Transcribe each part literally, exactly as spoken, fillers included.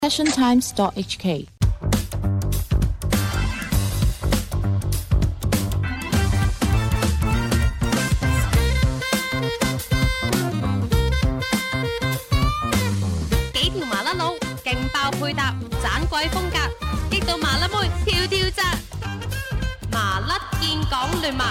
passion times dot h k 幾條麻甩佬，勁爆配搭，盞鬼風格，激到麻甩妹跳跳紮，麻甩建港聯盟。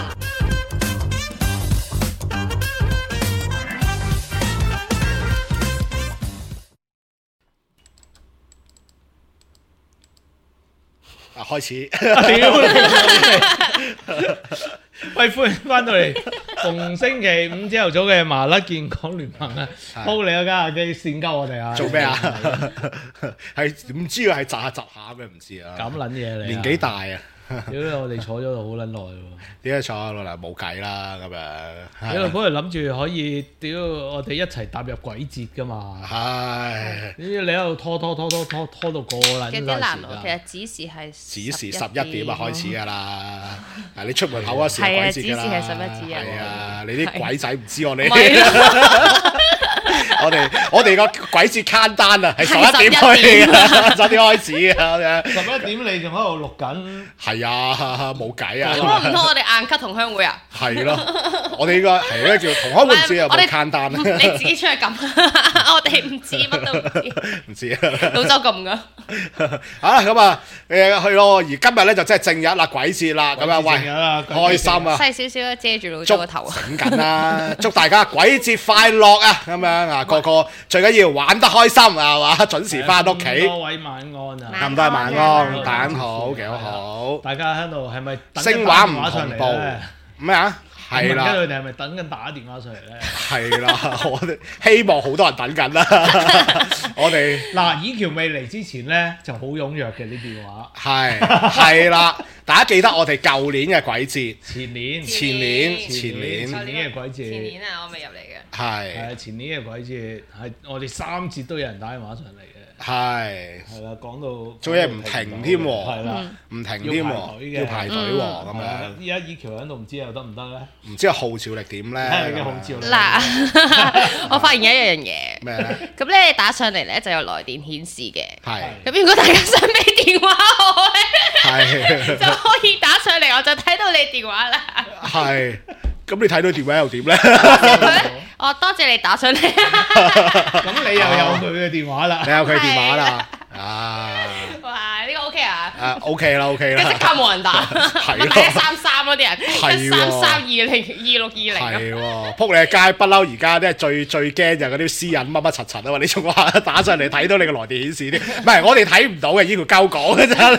啊，開始。 屌你！喂，歡迎翻到嚟，逢星期五朝頭早嘅麻甩建港聯盟啊，鋪你嗰間阿機線鳩我哋啊！ 做咩啊？係唔知啊？係窒下窒下咩？唔知啊！ 咁撚嘢你年紀大啊！ 屌我哋坐咗度好撚耐喎！ 點解坐下落嚟冇計啦咁樣？ 屌本來諗住可以屌我哋一齊踏入鬼節噶嘛？ 係。 你喺度拖拖拖拖拖拖到個撚嘅啲難路其實指示係指示十一點啊開始㗎啦！嗱，你出門口嗰時係啊， 鬼節㗎啦。 指示係十一點啊。 係啊，你啲鬼仔唔知我哋。我哋我哋個鬼節 countdown啊，係十一點開嘅，十一點開始嘅。 十一點你仲喺度錄緊？ 係啊，冇計啊！ 咁唔通我哋硬咳同鄉會啊？ 係咯，我哋應該係咧叫同開會唔知啊，冇 countdown 啊！ 你自己出去撳，我哋唔知乜都唔知。 唔知啊， 老周撳㗎。 啊咁啊誒去咯，而今日咧就真係正日啦，鬼節啦，咁啊喂，開心啊！ 細少少遮住老周個頭啊！ 整緊啦，祝大家鬼節快樂啊！咁樣啊，個個最緊要玩得開心啊，係嘛？準時翻屋企。 多位晚安啊！ 咁多位晚安，大家好，幾好。 大家喺度係咪聲畫唔同步？咩啊？係啦， 跟住你哋係咪等緊打電話上嚟咧？ 係啦，我哋希望好多人等緊啦。我哋嗱，以橋未嚟之前咧就好踴躍嘅啲電話。 係係啦，大家記得我哋舊年嘅鬼節， 前年、 前年、前年、 前年嘅鬼節， 前年啊，我未入嚟嘅。 係係前年嘅鬼節，係我哋三節都有人打電話上嚟嘅。 係係啦，講到做嘢唔停添喎， 係啦， 唔停添喎，要排隊喎咁樣。 依家以橋喺度唔知又得唔得咧？ 唔知號召力點咧？ 係嘅號召力。 嗱，我發現有一樣嘢。 咩咧？ 咁咧，你打上嚟咧就有來電顯示嘅。 係。 咁如果大家想俾電話我咧， 係就可以打上嚟，我就睇到你電話啦。 係。咁你睇到電話又點咧？ 哦，多謝你打上嚟。 咁你又有佢嘅電話啦， 你有佢電話啦，啊！ 哇，呢個 OK 啊？ 啊 OK 啦 OK 啦， 即刻冇人打， 係咯， 係一三三嗰啲人， 係一三三二零二六二零。 係喎，撲你嘅街不嬲，而家啲最最驚就係嗰啲私隱乜乜柒柒啊嘛！你仲話打上嚟睇到你個來電顯示啲，唔係我哋睇唔到嘅，呢條鳩講嘅咋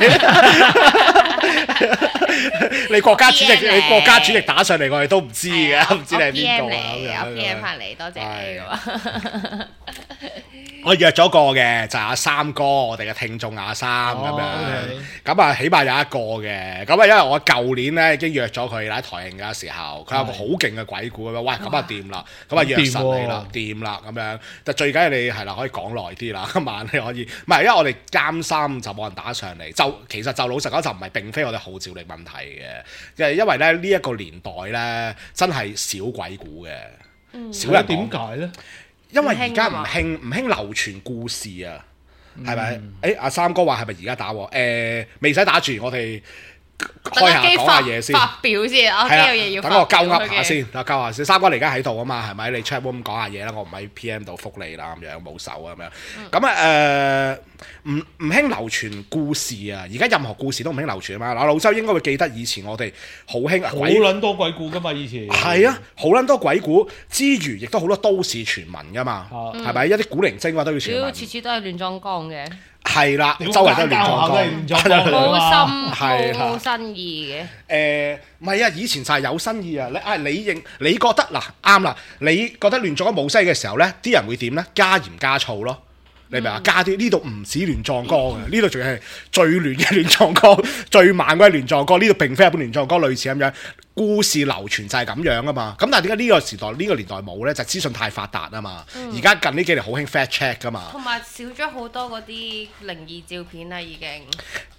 你？你國家主席，你國家主席打上嚟，我哋都唔知嘅，唔知你係邊個啊？ 我 P M 翻嚟，多謝你㗎。 我約咗個嘅就係阿三哥，我哋嘅聽眾阿三咁樣，咁啊起碼有一個嘅，咁啊因為我舊年咧已經約咗佢喺台慶嘅時候，佢有個好勁嘅鬼故咁樣，喂咁啊掂啦，咁啊約實你啦，掂啦咁樣，但最緊要你係啦可以講耐啲啦，今晚你可以，唔係因為我哋監三就冇人打上嚟，就其實就老實講就唔係並非我哋號召力問題嘅，因為因為咧呢一個年代咧真係少鬼故嘅，少人點解咧？ 因為而家唔興唔興流傳故事啊，係咪？誒阿三哥話係咪而家打喎？誒未使打住，我哋開下講下嘢先。 發表先，我有嘢要等我鳩噏下先，等我鳩下先。三哥你而家喺度啊嘛，係咪？你 chat room 講下嘢啦，我唔喺 P M 度覆你啦，咁樣冇手啊咁樣。咁啊誒，唔唔興流傳故事啊！而家任何故事都唔興流傳啊嘛。嗱，老周應該會記得以前我哋好興好撚多鬼故噶嘛，以前係啊，好撚多鬼故之餘，亦都好多都市傳聞噶嘛，係咪？一啲古靈精怪都要傳聞。 次次都係亂葬崗嘅。 係啦，周圍都亂葬崗， 冇心係冇新意嘅。 誒唔係啊，以前就係有新意啊！你啊，你認你覺得嗱啱啦，你覺得亂葬崗冇西嘅時候咧，啲人會點咧？加鹽加醋咯。你明嘛？加啲呢度唔止亂葬崗嘅，呢度仲係最亂嘅亂葬崗，最猛嘅亂葬崗。呢度並非一般亂葬崗，類似咁樣故事流傳就係咁樣啊嘛。咁但係點解呢個時代呢、呢個年代冇咧？就係、資訊太發達啊嘛。而家、嗯、近呢幾年好興 fact check 噶嘛。 同埋少咗好多嗰啲靈異照片啦，已經。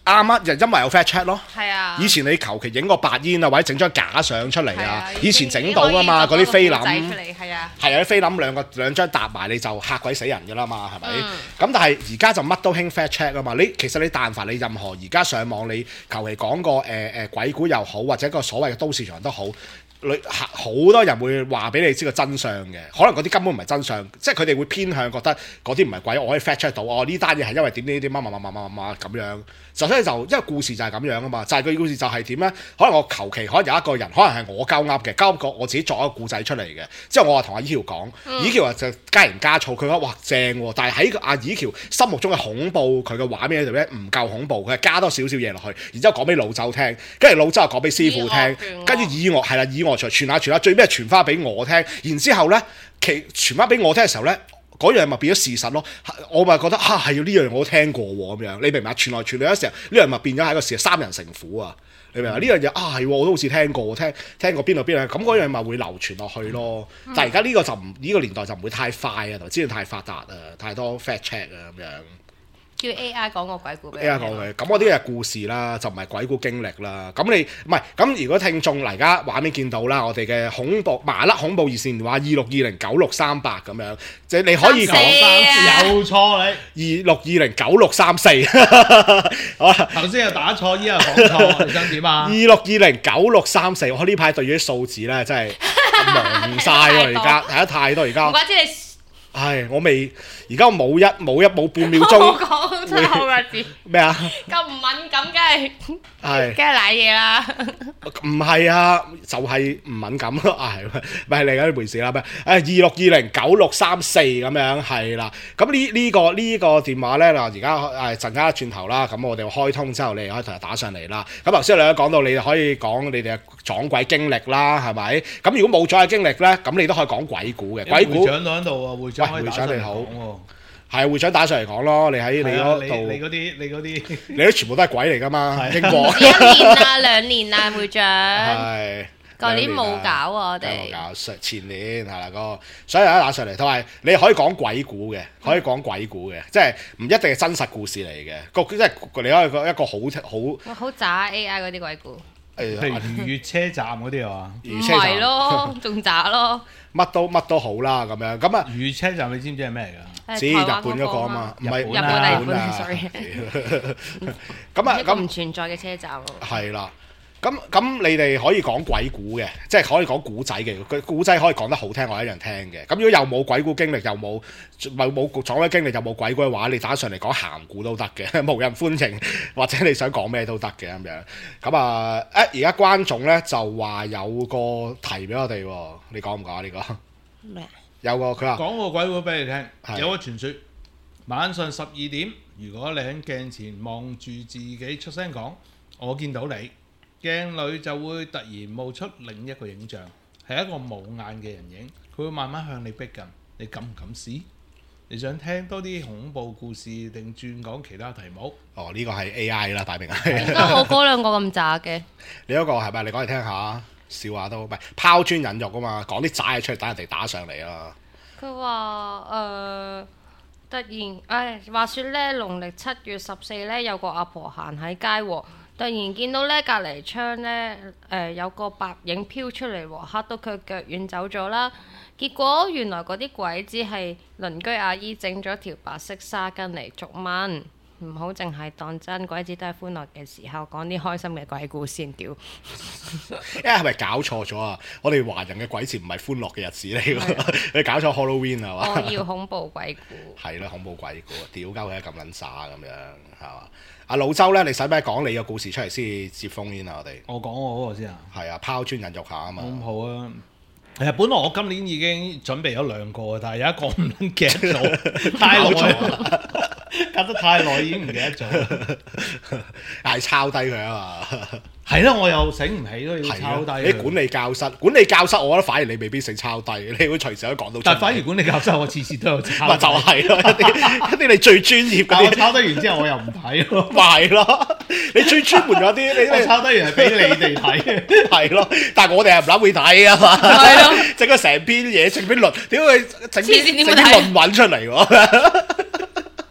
啱啊，就因為有 fact check 咯。 係啊。 以前你求其影個白煙啊，或者整張假相出嚟啊，以前整已經到噶嘛，嗰啲菲林。 出嚟係啊。 係啊，啲菲林兩個兩張搭埋你就嚇鬼死人㗎啦嘛，係咪？ 嗯咁但係而家就乜都興 fact check 啊嘛。你其實你但凡你任何而家上網你求其講個誒誒鬼故又好，或者個所謂嘅都市傳都好。女好多人會話俾你知個真相嘅，可能嗰啲根本唔係真相，即係佢哋會偏向覺得嗰啲唔係鬼，我可以 fact check 到，哦呢單嘢係因為點點點乜乜乜乜乜乜咁樣，就所以就因為故事就係咁樣啊嘛，就係、是、個故事就係點咧？可能我求其可能有一個人，可能係我鳩噏嘅，鳩噏個我自己作一個故仔出嚟嘅，之後我話同阿依喬講，依喬話就加鹽加醋，佢話哇正喎，但係喺阿依喬心目中嘅恐怖，佢嘅畫面喺度咧唔夠恐怖，佢係加多少少嘢落去，然之後講俾老周聽，跟住老周又講俾師傅聽，跟住以我係啦，以我傳傳下傳下，最尾傳翻俾我聽，然之後咧其傳翻俾我聽嘅時候咧。嗰樣咪變咗事實咯，我咪覺得嚇係要呢樣我都聽過喎咁樣，你明唔明啊？傳來傳去嘅時候，呢樣咪變咗係一個事實，三人成虎啊！你明唔明啊？呢樣嘢啊係，我都好似聽過，聽聽過邊度邊度，咁嗰樣咪會流傳落去咯。嗯、但係而家呢個就唔呢、呢個年代就唔會太快啊，同埋資訊太發達啊，太多 fact check 啊咁樣。 叫 A I 講個鬼故俾 A I 講嘅，咁我啲係故事啦，就唔係鬼故經歷啦。咁你唔係咁，如果聽眾嚟而家畫面見到啦，我哋嘅恐怖麻甩恐怖熱線電話二六二零九六三八咁樣，即係你可以講有錯你二六二零九六三四，好啦， 頭先又打錯，依家又講錯，你想點啊？ 二六二零九六三四，我呢排對住啲數字咧，真係忙晒喎，而家睇得太多而家。 唔怪之你。 唉，我未，而家冇一冇一冇半秒鐘。 我講出口個字。咩啊？ 咁唔敏感，梗係係， 梗係賴嘢啦。 唔係啊，就係唔敏感咯。啊，係咪係嚟緊呢回事啦？咩？誒，二六二零九六三四咁樣係啦。咁呢呢個呢個電話咧嗱，而家誒陣間轉頭啦。咁我哋開通之後，你哋可以同佢打上嚟啦。咁頭先你都講到，你哋可以講你哋嘅撞鬼經歷啦，係咪？咁如果冇撞鬼經歷咧，咁你都可以講鬼故嘅。鬼故。會長喺度啊，會長。喂，會長你好，係會長打上嚟講咯。你喺你嗰度， 你嗰啲，你嗰啲， 你都全部都係鬼嚟噶嘛？英國一年啊，兩年啊，會長。 係， 舊年冇搞啊，我哋。冇搞， 前年係啦，個所以大家打上嚟，同埋你可以講鬼故嘅，可以講鬼故嘅，即係唔一定係真實故事嚟嘅。個即係你可以講一個好好好渣 A I 嗰啲鬼故。 譬如如月車站嗰啲啊， 唔係咯，仲渣咯。 乜都乜都好啦，咁樣咁啊！ 如月車站你知唔知係咩嚟㗎？ 知日本嗰個啊嘛，唔係日本啊，日本啊，sorry。 咁啊，咁唔存在嘅車站咯。係啦，咁咁你哋可以講鬼故嘅，即係可以講古仔嘅。佢古仔可以講得好聽，我一樣聽嘅。咁如果又冇鬼故經歷，又冇冇冇撞鬼經歷，又冇鬼故嘅話，你打上嚟講鹹故都得嘅，無人歡迎，或者你想講咩都得嘅咁樣。咁啊，誒而家關總咧就話有個題俾我哋喎，你講唔講啊？呢個咩？ 有個佢話講個鬼故俾你聽，有個傳說，晚上十二點，如果你喺鏡前望住自己出聲講，我見到你。鏡裏就會突然冒出另一個影像，係一個冇眼嘅人影，佢會慢慢向你逼近，你敢唔敢試？你想聽多啲恐怖故事定轉講其他題目？ 哦，呢、這個係 A I 啦，大明係。 點解我嗰兩個咁渣嘅？ 你嗰個係咪？你講嚟聽下，笑下都唔係拋磚引玉啊嘛，講啲渣嘢出嚟，等人哋打上嚟啊！ 佢話誒，突然誒、哎，話説咧，農曆七月十四咧，有個阿婆行喺街喎。突然見到咧隔離窗咧，誒、呃、有個白影飄出嚟喎，嚇到佢腳軟走咗啦。結果原來嗰啲鬼只係鄰居阿姨整咗條白色紗巾嚟捉蚊，唔好淨係當真，鬼子都係歡樂嘅時候講啲開心嘅鬼故先屌。 因為係咪搞錯咗啊？我哋華人嘅鬼節唔係歡樂嘅日子嚟㗎，你搞錯 Halloween 係嘛？ 我要恐怖鬼故。係咯，恐怖鬼故，屌鳩佢咁撚渣咁樣係嘛？阿老周咧，你使唔使講你個故事出嚟先接風煙啊？我哋我講我嗰個先啊。 係啊，拋磚引玉下啊嘛。 咁好啊。其實本來我今年已經準備咗兩個，但係有一個唔撚記得咗，太耐，隔得太耐已經唔記得咗， 係抄低佢啊嘛。 係啦，我又醒唔起咯，要抄低。 你管理教室，管理教室，我覺得反而你未必醒抄低，你會隨時可以講到。 但反而管理教室，我次次都有抄。 咪就係咯，一啲一啲你最專業嗰啲。 我抄低完之後，我又唔睇咯。 咪係咯，你最專門嗰啲，你我抄低完係俾你哋睇。 係咯，但係我哋係唔諗會睇啊嘛。係咯，整個成篇嘢，整篇論，點會整啲整啲論文出嚟喎？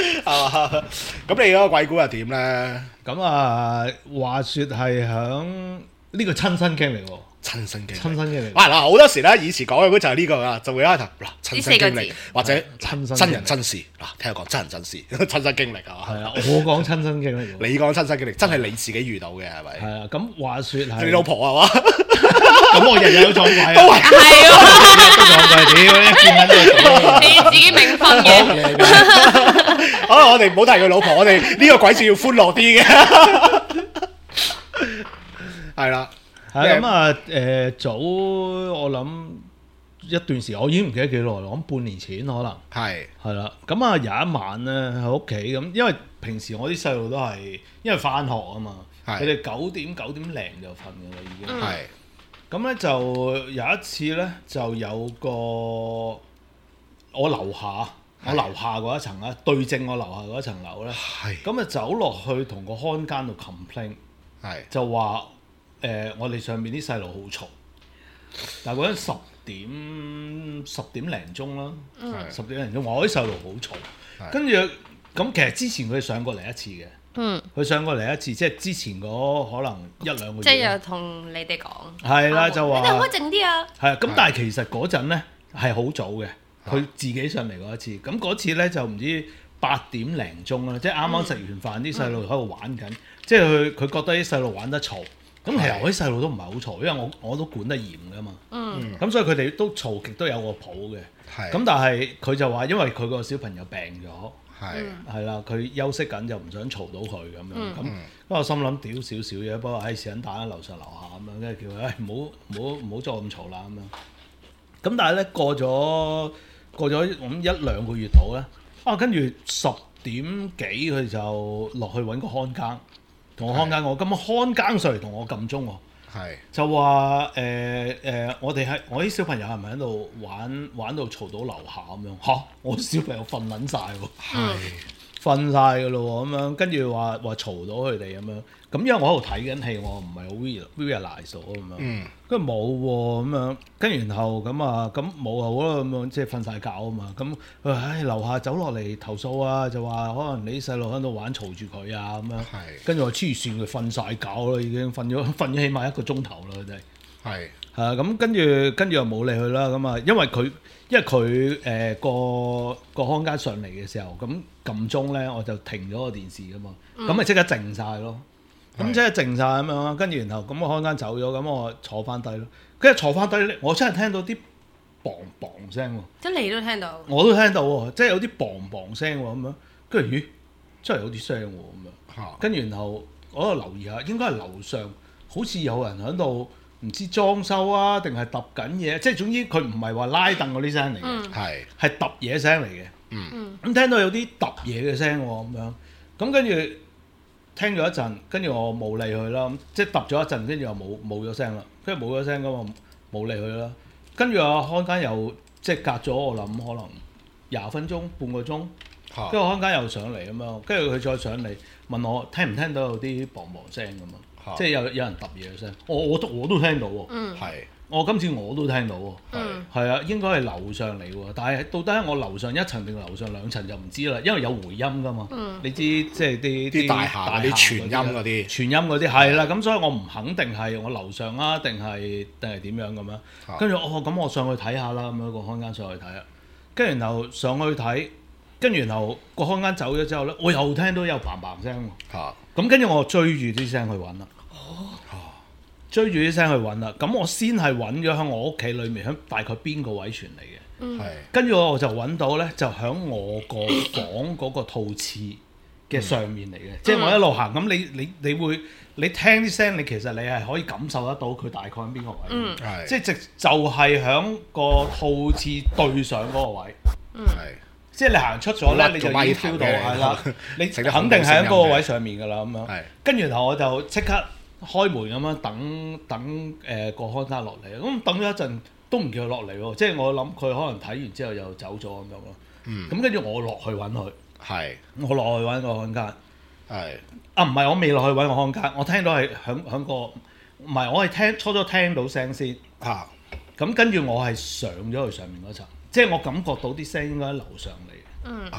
係嘛？咁你嗰個鬼故又點咧？ 咁啊，話説係響呢個親身經歷喎。 親身經歷， 親身經歷。 哇！嗱，好多時咧，以前講嘅嗰就係呢個啦，就會開頭嗱親身經歷呢四個字或者親身真人真事嗱，聽佢講真人真事，親身經歷啊。 係啊，我講親身經歷。 你講親身經歷，真係你自己遇到嘅係咪？ 係啊，咁話説係你老婆係嘛？ 咁我日日都撞鬼啊， 都係係喎， 都撞鬼，屌一見緊都你自己明分嘅。 好啦，我哋唔好提佢老婆，我哋呢個鬼節要歡樂啲嘅。係啦。 係咁啊！誒早我諗一段時間，我已經唔記得幾耐啦，我諗半年前可能係係啦。咁啊有一晚咧喺屋企咁，因為平時我啲細路都係因為返學啊嘛，佢哋九點九點零就瞓㗎啦已經。 係咁咧就有一次咧就有個我樓下我樓下嗰一層啊，對正我樓下嗰一層樓咧， 係咁啊走落去同個看更度 complain， 係就話。誒、呃，我哋上面啲細路好嘈，但係嗰陣十點十點零鐘啦， 嗯、 十點零鐘話我啲細路好嘈，跟住咁其實之前佢上過嚟一次嘅，佢、嗯、上過嚟一次，即係之前嗰可能一兩個月， 即係又同你哋講， 係啦就話， 你哋可以靜啲啊， 係啊，咁但係其實嗰陣咧係好早嘅，佢自己上嚟過一次，咁嗰次咧就唔知八點零鐘啦，即係啱啱食完飯啲細路喺度玩緊，即係佢佢覺得啲細路玩得嘈。咁其實我啲細路都唔係好嘈，因為我我都管得嚴㗎嘛。嗯。咁所以佢哋都嘈極都有個譜嘅。係。咁但係佢就話，因為佢個小朋友病咗，係係啦，佢休息緊就唔想嘈到佢咁樣。咁咁我心諗屌少少嘢，不過唉時間打喺樓上樓下咁樣，跟住叫佢唉唔好唔好唔好再咁嘈啦咁樣。咁但係咧過咗過咗咁一兩個月度咧，啊跟住十點幾佢就落去揾個看更。同我看更我，咁啊看更上嚟同我撳鐘喎，係就話誒誒，我哋係我啲小朋友係咪喺度玩玩到嘈到樓下咁樣？嚇，我小朋友瞓撚晒喎，係瞓晒㗎咯喎，咁樣跟住話話嘈到佢哋咁樣，咁因為我喺度睇緊戲，我唔係好 realize 咗咁樣，跟住冇喎咁樣，跟住然後咁啊咁冇好啦咁樣，即係瞓晒覺啊嘛，咁佢話唉樓下走落嚟投訴啊，就話可能你啲細路喺度玩嘈住佢啊咁樣，跟住我黐線佢瞓晒覺啦，已經瞓咗瞓咗起碼一個鐘頭啦佢哋，係係啊咁跟住跟住又冇理佢啦咁啊，因為佢因為佢誒、呃、個個看更上嚟嘅時候，咁撳鐘咧我就停咗個電視噶嘛，咁咪即刻靜晒咯。咁即係靜晒咁樣，跟住然後咁我看更走咗，咁我坐翻低咯。跟住坐翻低咧，我真係聽到啲砰砰聲喎。 即係你都聽到？我都聽到喎，即係有啲砰砰聲喎咁樣。跟住咦，真係有啲聲喎咁樣。跟住然後我喺度留意下，應該係樓上好似有人喺度唔知裝修啊，定係揼緊嘢。即係總之佢唔係話拉凳嗰啲聲嚟嘅，係係揼嘢聲嚟嘅。嗯，咁聽到有啲揼嘢嘅聲喎咁樣，咁跟住。聽咗一陣，跟住我冇理佢啦，即係揼咗一陣，跟住又冇冇咗聲啦，跟住冇咗聲咁我冇理佢啦。跟住啊，看更又即係隔咗我諗可能廿分鐘半個鐘，跟住看更又上嚟咁樣，跟住佢再上嚟問我聽唔聽到有啲砰砰聲咁啊，即係有有人揼嘢嘅聲，我我都我都聽到喎，係、嗯。我今次我都聽到喎，係啊、嗯，應該係樓上嚟喎，但係到底我樓上一層定樓上兩層就唔知啦，因為有回音㗎嘛，嗯、你知即係啲啲大廈啲傳音嗰啲，傳音嗰啲係啦，咁所以我唔肯定係我樓上啊，定係定係點樣咁樣，跟住哦咁我上去睇下啦，咁樣個看更上去睇啊，跟住然後上去睇，跟住然後個看更走咗之後咧，我又聽到有嘭嘭聲喎，咁跟住我追住啲聲去揾啦。追住啲聲去揾啦，咁我先係揾咗喺我屋企裏面，喺大概邊個位傳嚟嘅，係、嗯。跟住我就揾到咧，就喺我個房嗰個套廁嘅上面嚟嘅，嗯、即係我一路行，咁你你你會你聽啲聲，你其實你係可以感受得到佢大概喺邊個位，嗯，係。即係直就係喺個套廁對上嗰個位，嗯，係。即係你行出咗咧，你就已經 feel 到係啦，你肯定係喺嗰個位上面㗎啦，咁樣。係。跟住然後我就即刻。開門咁樣等等誒個看更落嚟，咁等咗一陣都唔叫佢落嚟喎，即係我諗佢可能睇完之後又走咗咁樣咯。嗯，咁跟住我落去揾佢，係是我落去揾個看更，係是啊唔係我未落去揾個看更，我聽到係響響個唔係我係聽初初聽到聲先嚇，咁跟住我係上咗去上面嗰層，即係我感覺到啲聲應該喺樓上嚟，嗯係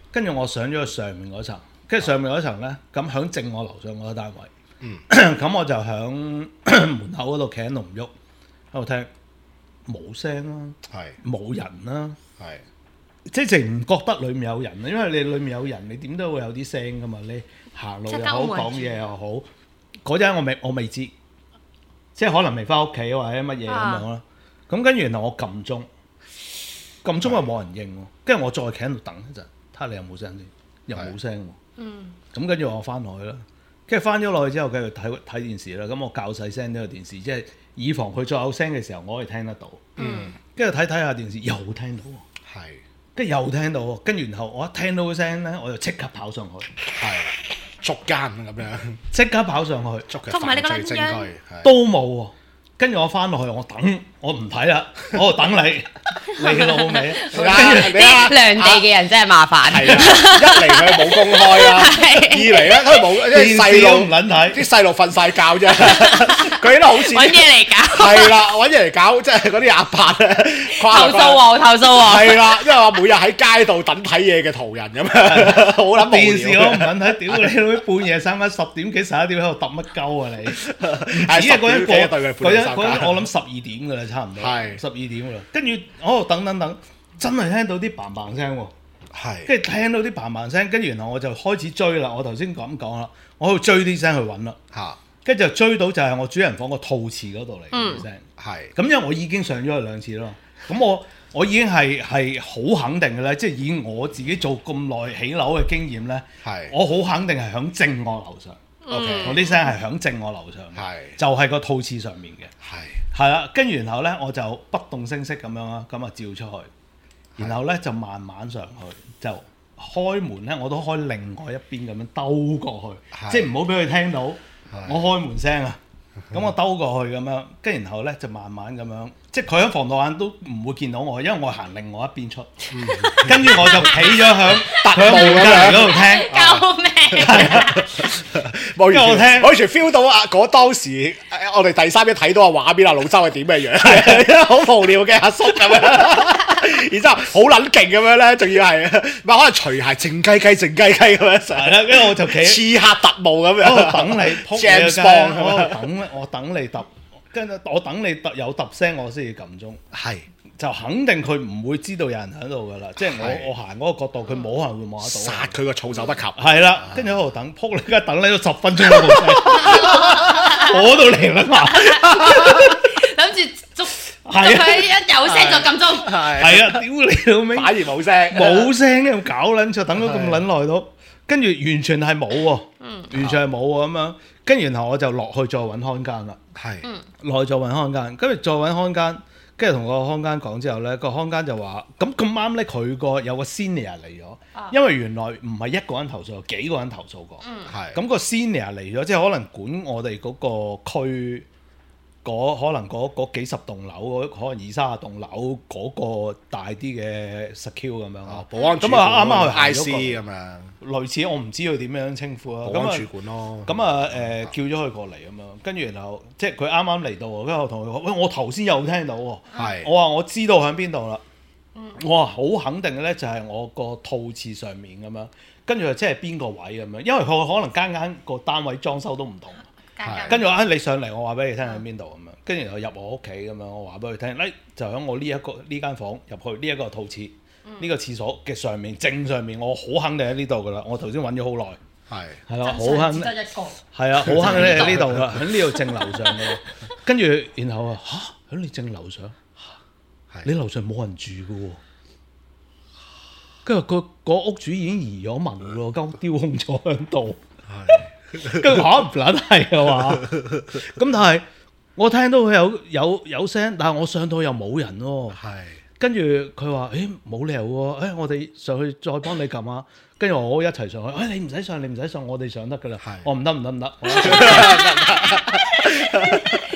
跟住我上咗去上面嗰層，跟住上面嗰層咧，咁響正我樓上嗰個單位， 嗯， 咁我就響門口嗰度企喺度唔喐，喺度聽冇聲啦， 係冇人啦， 係。 即係淨唔覺得裡面有人，因為你裡面有人，你點都會有啲聲噶嘛。你行路又好，講嘢又好，嗰陣我未我未知，即係可能未翻屋企或者乜嘢咁樣啦。咁跟住然後我撳鐘，撳鐘又冇人應喎。跟住我再企喺度等一陣，睇下你有冇聲先，又冇聲喎。 嗯。 咁跟住我翻落去啦，跟住翻咗落去之後繼續睇睇電視啦。咁我較細聲呢個電視，即係以防佢再有聲嘅時候，我可以聽得到。嗯。跟住睇睇下電視又聽到喎。 係。 跟住又聽到喎，跟住然後我一聽到個聲咧，我就即刻跑上去， 係捉奸咁樣， 即刻跑上去， 捉佢捉埋你個犯罪證據， 都冇喎。跟住我翻落去，我等，我唔睇啦，我等你，你老味。 啲兩地嘅人真係麻煩。 係啊，一嚟佢冇公開啦，二嚟咧佢冇啲細路唔撚睇，啲細路瞓晒覺啫，佢都好似揾嘢嚟搞。 係啦，揾嘢嚟搞，即係嗰啲阿伯咧， 投訴喎，投訴喎。 係啦，因為我每日喺街度等睇嘢嘅途人咁樣，好撚無聊。 電視我唔撚睇，屌你老味，半夜三更十點幾十一點喺度揼乜鳩啊你？唔止啊，嗰一個嗰一嗰我諗十二點㗎啦，差唔多，十二點㗎啦。跟住我喺度等等等，真係聽到啲嘭嘭聲喎。係。跟住聽到啲嘭嘭聲，跟住然後我就開始追啦。我頭先咁講啦，我喺度追啲聲去揾啦。嚇。跟住就追到就係我主人房個吐廁嗰度嚟嘅聲。係。咁因為我已經上咗去兩次啦，咁我我已經係係好肯定嘅咧，即係以我自己做咁耐起樓嘅經驗咧，係。我好肯定係響正我樓上。O.K. 我啲聲係響正我樓上嘅，就係個吐廁上面嘅，係係啦。跟住然後咧，我就不動聲色咁樣啦，咁啊照出去，然後咧就慢慢上去，就開門咧，我都開另外一邊咁樣兜過去，即係唔好俾佢聽到我開門聲啊。咁我兜過去咁樣，跟住然後咧就慢慢咁樣，即係佢喺防盜眼都唔會見到我，因為我行另外一邊出，跟住我就企咗響特務隔離嗰度聽。 救命！ 係啊，冇完全，我完全 feel 到啊！嗰當時我哋第三日睇到個畫面啊，老周係點嘅樣，係好無聊嘅阿叔咁樣，然之後好撚勁咁樣咧，仲要係唔係可能除鞋靜雞雞靜雞雞咁樣上， 係啦，跟住我就企刺客特務咁樣， 等你撲嘢嘅，我等我等你揼，跟住我等你揼有揼聲，我先至撳鐘。係。就肯定佢唔會知道有人喺度噶啦，即係我我行嗰個角度，佢冇可能會望得到。 殺佢個措手不及。係啦，跟住喺度等，撲你而家等你咗十分鐘都冇聲，我都嚟啦嘛， 諗住捉佢一有聲就撳鐘。 係啊，屌你老味， 反而冇聲， 冇聲咁搞撚錯，等咗咁撚耐都，跟住完全係冇喎，完全係冇喎咁樣，跟住然後我就落去再揾看更啦，係，落去再揾看更，跟住再揾看更。跟住同個看更講之後咧，個看更就話：咁咁啱咧，佢個有個 senior 嚟咗，啊、因為原來唔係一個人投訴，有幾個人投訴過。嗯，係。咁個 senior 嚟咗，即係可能管我哋嗰個區，嗰可能嗰嗰幾十棟樓，可能二三十棟樓嗰個大啲嘅 secure 咁樣啊，保安咁啊，啱啱去 I C 咁樣，類似我唔知佢點樣稱呼啊。 保安主管咯。咁啊誒叫咗佢過嚟咁樣，跟住然後即係佢啱啱嚟到，跟住我同佢講：喂，我頭先有聽到喎。係。我話我知道喺邊度啦。嗯。我話好肯定嘅咧，就係我個吐廁上面咁樣，跟住即係邊個位咁樣，因為佢可能間間個單位裝修都唔同。跟住我話你上嚟，我話俾你聽喺邊度咁樣。跟住然後入我屋企咁樣，我話俾佢聽，誒就喺我呢一個呢間房入去呢一個吐廁，呢個廁所嘅上面正上面，我好肯定喺呢度噶啦。我頭先揾咗好耐，係係啦，好肯定，係啊，好肯定喺呢度噶，喺呢度正樓上噶。跟住然後啊嚇，喺你正樓上，你樓上冇人住噶喎。跟住個個屋主已經移咗民咯，間屋丟空咗喺度。跟住嚇唔撚係啊嘛，咁但係我聽到佢有有有聲，但係我上到又冇人喎。係，跟住佢話：誒冇理由喎，誒我哋上去再幫你撳啊。跟住我一齊上去，誒你唔使上，你唔使上，我哋上得㗎啦。我唔得唔得唔得， 你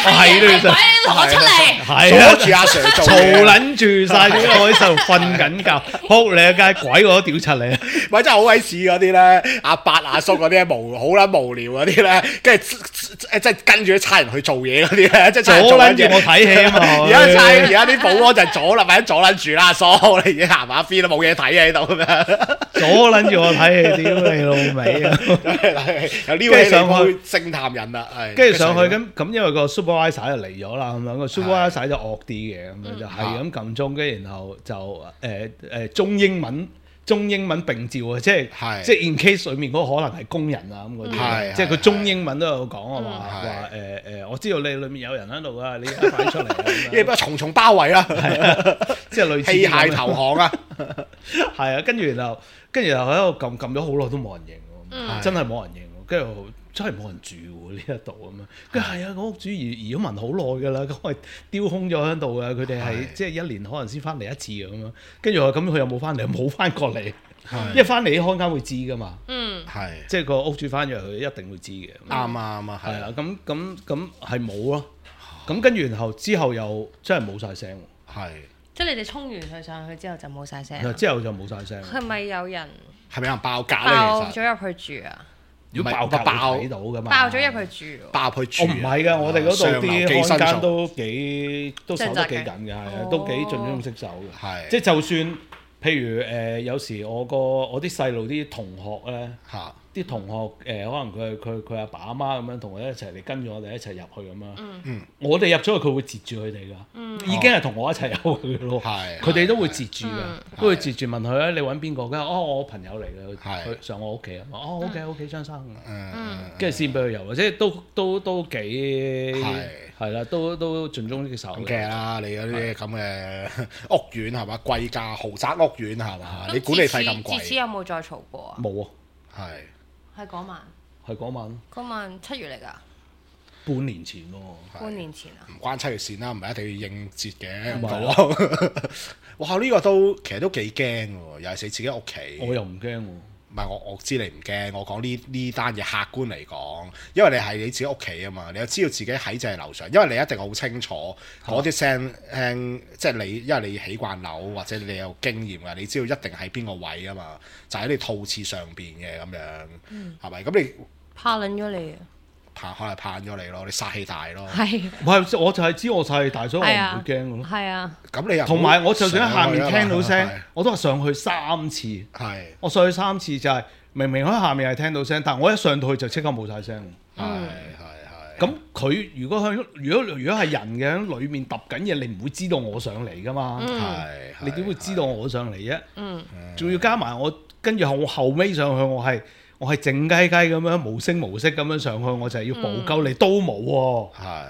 係都要上， 攞出嚟， 係啊， 阻住阿 Sir 做嘈嘢， 撚住晒，點解我啲細路瞓緊覺，撲你一街，鬼我都屌柒你啊！ 咪真係好鬼似嗰啲咧，阿伯阿叔嗰啲無好撚無聊嗰啲咧，跟住誒即係跟住啲差人去做嘢嗰啲咧，即係差人阻做緊嘢撚住我睇戲啊嘛！ 而家差而家啲保安就阻啦，咪阻撚住啦，阿叔你已經行下邊啦，冇嘢睇喺度咁樣， 阻撚住我睇戲，屌你老味啊！ 有呢位上去偵探人啦，係跟住上去咁咁，因為個 supervisor 就嚟咗啦，咁樣個 supervisor 就惡啲嘅，咁樣就係咁撳鐘，跟住然後就誒誒中英文中英文並照啊，即係係即係 in case 裡面嗰個可能係工人啊咁嗰係啲，即係佢中英文都有講啊，話話誒誒，我知道你裡面有人喺度啊，你而家快出嚟啊！ 因為不重重包圍啦， 係啊，即係類似器械投降啊， 係啊，跟住然後跟住又喺度撳撳咗好耐都冇人應喎，真係冇人應喎，跟住真係冇人住喎呢一度咁樣，跟住係啊，個屋主移移咗民好耐㗎啦，咁係丟空咗喺度㗎，佢哋係即係一年可能先翻嚟一次咁樣，跟住我咁佢又冇翻嚟，冇翻過嚟，因為翻嚟啲看監會知㗎嘛， 嗯， 係即係個屋主翻咗佢一定會知嘅， 啱啊啱啊， 係啊，咁咁咁係冇咯，咁跟住然後之後又真係冇晒聲喎， 係即係你哋衝完佢上去之後就冇晒聲。 之後就冇晒聲， 係咪有人係咪有人爆格咧？ 爆其實咗入去住啊？ 如果爆唔係爆睇到㗎嘛， 爆咗入去住喎。 爆去住我唔係㗎，我哋嗰度上樓寄啲看生蟲監都幾都守得幾緊嘅，係啊， 哦都幾盡忠職守嘅。 係即係就算譬如誒、呃，有時我個我啲細路啲同學咧， 嚇啲同學誒、呃，可能佢佢佢阿爸阿媽咁樣同我一齊嚟跟住我哋一齊入去咁樣。 嗯我哋入咗去，佢會截住佢哋㗎，已經係同我一齊入去嘅咯。 係佢哋都會截住嘅， 嗯都會截住問佢咧，你揾邊個？佢話哦，我朋友嚟嘅， 係佢上我屋企啊。哦，OK OK，張生。 嗯跟住先俾佢遊，或者都都都幾係係啦，都都盡忠職守咁嘅啦，你嗰啲咁嘅屋苑係嘛，貴價豪宅屋苑係嘛，你管理費咁貴， 自此有冇再嘈過啊？ 冇啊， 係係嗰晚， 係嗰晚嗰晚七月嚟㗎， 半年前喎。 半年前啊。 唔關七月線啦，唔係一定要應節嘅。 咪係講哇！呢個都其實都幾驚喎，尤其是自己屋企。 我又唔驚喎。 唔係我我知你唔驚，我講呢呢單嘢客觀嚟講，因為你係你自己屋企啊嘛，你又知道自己喺正樓上，因為你一定好清楚嗰啲聲輕，即係你因為你起慣樓或者你有經驗㗎，你知道一定喺邊個位啊嘛，就喺你套廁上邊嘅咁樣，係咪、嗯？咁你怕撚咗你啊！ 怕可能怕咗你咯，你殺氣大咯。 係唔係，我就係知我細大，所以我唔會驚嘅咯。 係啊， 咁你又同埋我就算喺下面聽到聲係， 我都係上去三次。 係我上去三次就係明明喺下面係聽到聲，但我一上到去就即刻冇晒聲。 係係係。 咁佢如果喺如果如果係人嘅喺裏面揼緊嘢，你唔會知道我上嚟噶嘛？ 係你點會知道我上嚟啫？ 嗯， 仲要加埋我跟住後我後尾上去，我係我係靜雞雞咁樣無聲無息咁樣上去，我就係要補鳩你都冇喎。 係。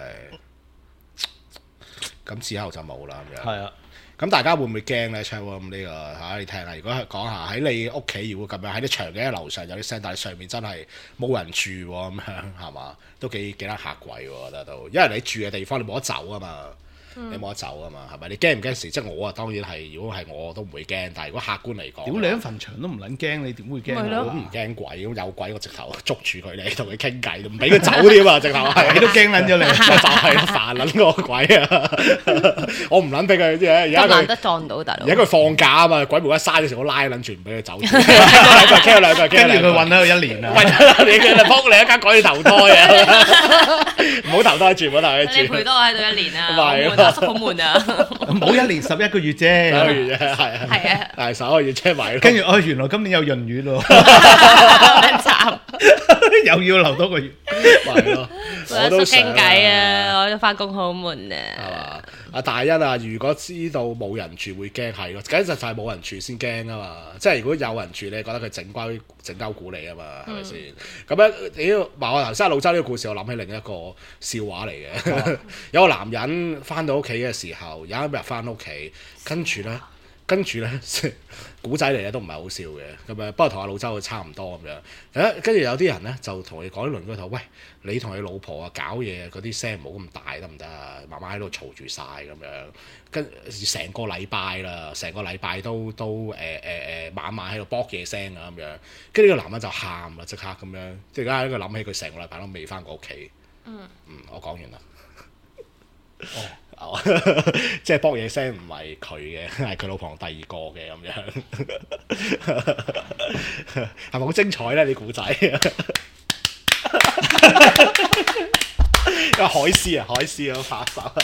咁之後就冇啦咁樣。 係啊。 咁大家會唔會驚咧 ？Chatroom 呢個嚇你聽下，如果係講下喺你屋企，如果咁樣喺啲牆嘅樓上有啲聲，但係上面真係冇人住喎，咁樣係嘛？都幾幾得嚇鬼喎，我覺得都，因為你住嘅地方你冇得走啊嘛。你冇得走啊嘛，係咪？你驚唔驚時？即係我啊，當然係。如果係我都唔會驚，但係如果客觀嚟講， 屌你喺墳場都唔撚驚，你點會驚？ 咪咯我都唔驚鬼，咁有鬼我直頭捉住佢嚟同佢傾偈，唔俾佢走添啊！直頭係你都驚撚咗你， 就係煩撚個鬼啊！我唔撚俾佢啲嘢，而家佢咁難得撞到大佬。 而家佢放假啊嘛，鬼門一閂嘅時候，我拉撚住唔俾佢走。傾兩句，傾兩句， 跟住佢韞喺度一年啊！ 喂，你佢就撲你一間鬼投胎啊！唔好投胎住，唔好投胎住。 你陪多我喺度一年啊！ 咪好悶啊，好悶啊！ 冇一年十一個月啫， 十個月啫，係啊， 係啊， 係十個月車埋咯。 跟住哦，原來今年有閏月咯， 慘， 又要留多個月。 係咯，我都想傾偈啊！我都翻工好悶係啊！ 嘛？阿大欣啊，如果知道冇人住會驚係咯，簡直就係冇人住先驚啊嘛！即係如果有人住，你覺得佢整鳩整鳩估你啊嘛，係咪先？咁咧，屌話我頭先阿老周呢個故事，我諗起另一個笑話嚟嘅。有個男人翻到屋企嘅時候，有一日翻屋企，跟住咧。跟住咧，古仔嚟咧都唔係好笑嘅咁樣，不過同阿老周差唔多咁樣。誒，跟住有啲人咧就同你講啲鄰居頭，喂，你同你老婆啊搞嘢嗰啲聲唔好咁大得唔得啊？媽媽喺度嘈住晒咁樣，跟成個禮拜啦，成個禮拜都都誒誒誒晚晚喺度卜嘢聲啊咁樣。跟住呢個男人就喊啦，即刻咁樣。即係而家喺度諗起佢成個禮拜都未翻過屋企。嗯，嗯，我講完啦。 哦，即係卜嘢聲唔係佢嘅，係佢老婆第二個嘅咁樣，係咪好精彩咧？啲古仔，因為海獅啊，海獅咁發手，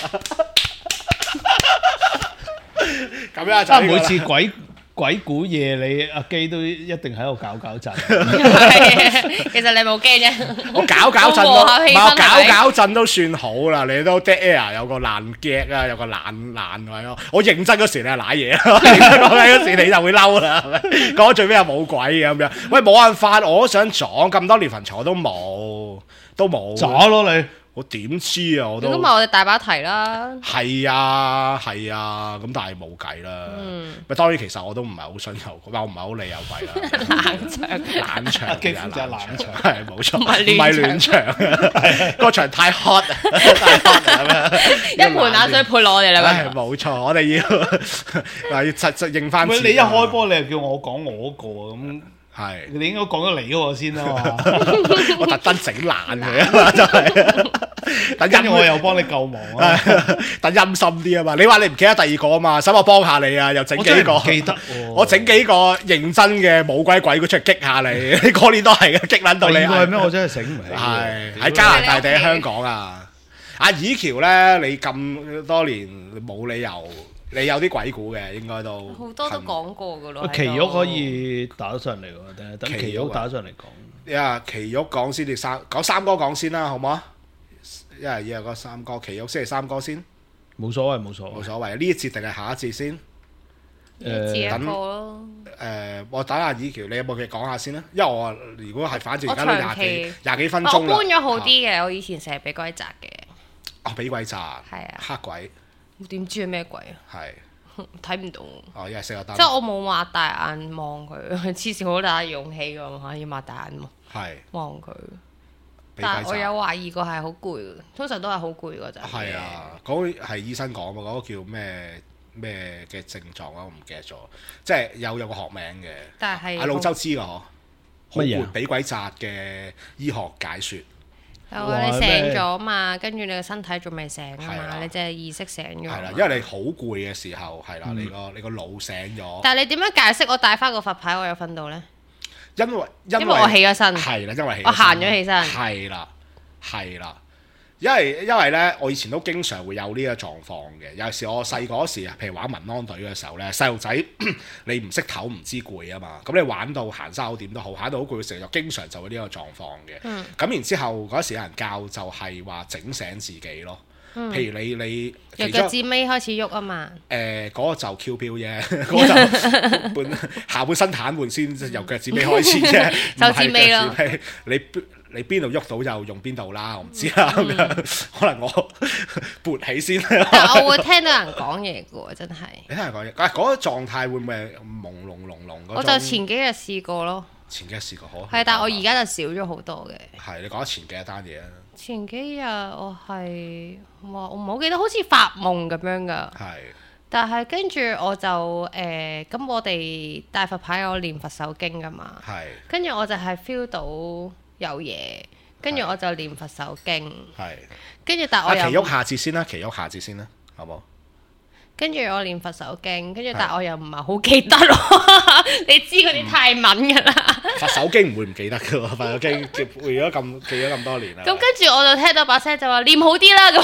咁樣就每次鬼鬼故夜你阿基都一定喺度搞搞震。 其實你冇驚啫， 我搞搞震都， 我和下氣氛唔係我搞係咪搞震都算好啦。你都 dead air 有個爛 gag 啊，有個爛爛位咯。我認真嗰時你係賴嘢，講緊嗰時你就會嬲啦，係咪？講到最尾又冇鬼嘅咁樣。喂，冇辦法，我都想撞咁多年墳場我都冇，都冇。 渣咯你！ 我點知啊？我都咁咪我哋大把題啦。 係啊係啊，咁但係冇計啦。咪當然其實我都唔係好信有，我唔係好理有鬼啦。 冷場， 冷場幾乎就係冷場， 係冇錯， 唔係唔係暖場，個場太 hot 啊，太 hot 咁樣。 一盆冷水潑落我哋兩唉， 個。 冇錯，我哋要嗱要實實認翻。 喂，你一開波你又叫我講我個咁。 係， 你應該講咗你嗰個先啦嘛， 我特登整爛佢啊嘛，就係，等跟住我又幫你救亡啊， 等陰森啲啊嘛。你話你唔記得第二個啊嘛，使我幫下你啊？又整幾個？ 我記得喎， 我整幾個認真嘅冇鬼鬼佢出嚟激下你，你嗰年都係嘅，激撚到你。 第二個係咩？我真係醒唔起。 係喺加拿大定喺香港啊？阿以橋咧，你咁多年冇理由。你有啲鬼故嘅，應該都好多都講過噶咯。 奇玉可以打上嚟喎，等等奇玉打上嚟講。 呀，奇玉講先，你三講三哥講先啦，好唔好啊？一係一係個三哥，奇玉先係三哥先， 冇所謂冇所謂。 冇所謂，呢一節定係下一節先？ 誒，一個咯。 誒，我等下以橋，你有冇嘢講下先啦？因為我如果係反正而家都廿幾廿幾分鐘啦。 我搬咗好啲嘅，我以前成日俾鬼砸嘅。 哦，俾鬼砸。 係啊。 黑鬼。 我點知係咩鬼啊？ 係睇唔到。 哦，一係熄個燈。 即係我冇擘大眼望佢，黐線好大勇氣㗎嘛，要擘大眼係望佢。但係我有懷疑過係好攰嘅，通常都係好攰嗰陣。 係啊，嗰個係醫生講嘅，嗰個叫咩咩嘅症狀啊？我唔記得咗，即係有有個學名嘅。 但係阿老周知㗎嗬，好乜嘢攰俾鬼砸嘅醫學解説。 有啊，你醒咗嘛？跟住你個身體仲未醒啊嘛？你即係意識醒咗。 係啦，因為你好攰嘅時候，係啦，你個你個腦醒咗。 但係你點樣解釋我帶翻個佛牌我有瞓到咧？ 因為因為我起咗身。 係啦，因為我行咗起身。 係啦，係啦。因為因為咧，我以前都經常會有呢個狀況嘅。有時我細個嗰時啊，譬如玩民安隊嘅時候咧，細路仔你唔識唞唔知攰啊嘛。咁你玩到行山好點都好，行到好攰嘅時候，就經常就會呢個狀況嘅。咁、嗯、然之後嗰時有人教就係話整醒自己咯。嗯、譬如你你由腳趾尾開始喐啊嘛。誒、 呃，嗰、嗰個就 Q 標啫，嗰個就半下半身癱瘓先由腳趾尾開始啫， 手指尾咯。 你你邊度喐到就用邊度啦，我唔知啦咁樣，嗯、可能我勃起先。 但我會聽到人講嘢嘅喎，真係。 你聽人講嘢，啊嗰、嗰個狀態會唔會係朦朧朧朧嗰種？ 我就前幾日試過咯。 前幾日試過可？ 係，但係我而家就少咗好多嘅。 係你講前幾日單嘢啊？ 前幾日我係哇，我唔好記得，好似發夢咁樣㗎。係。但係跟住我就誒，咁、呃、我哋帶佛牌我念佛手經㗎嘛。係。跟住我就係 feel 到有嘢，跟住我就念佛手經。係。跟住但我又奇喐下節先啦，奇喐下節先啦，好冇？ 跟住我念佛手經，跟住但係我又唔係好記得咯。你知嗰啲太敏㗎啦。 佛手經唔會唔記得㗎喎，佛手經記咗咁記咗咁多年啦。 咁跟住我就聽到把聲就話念好啲啦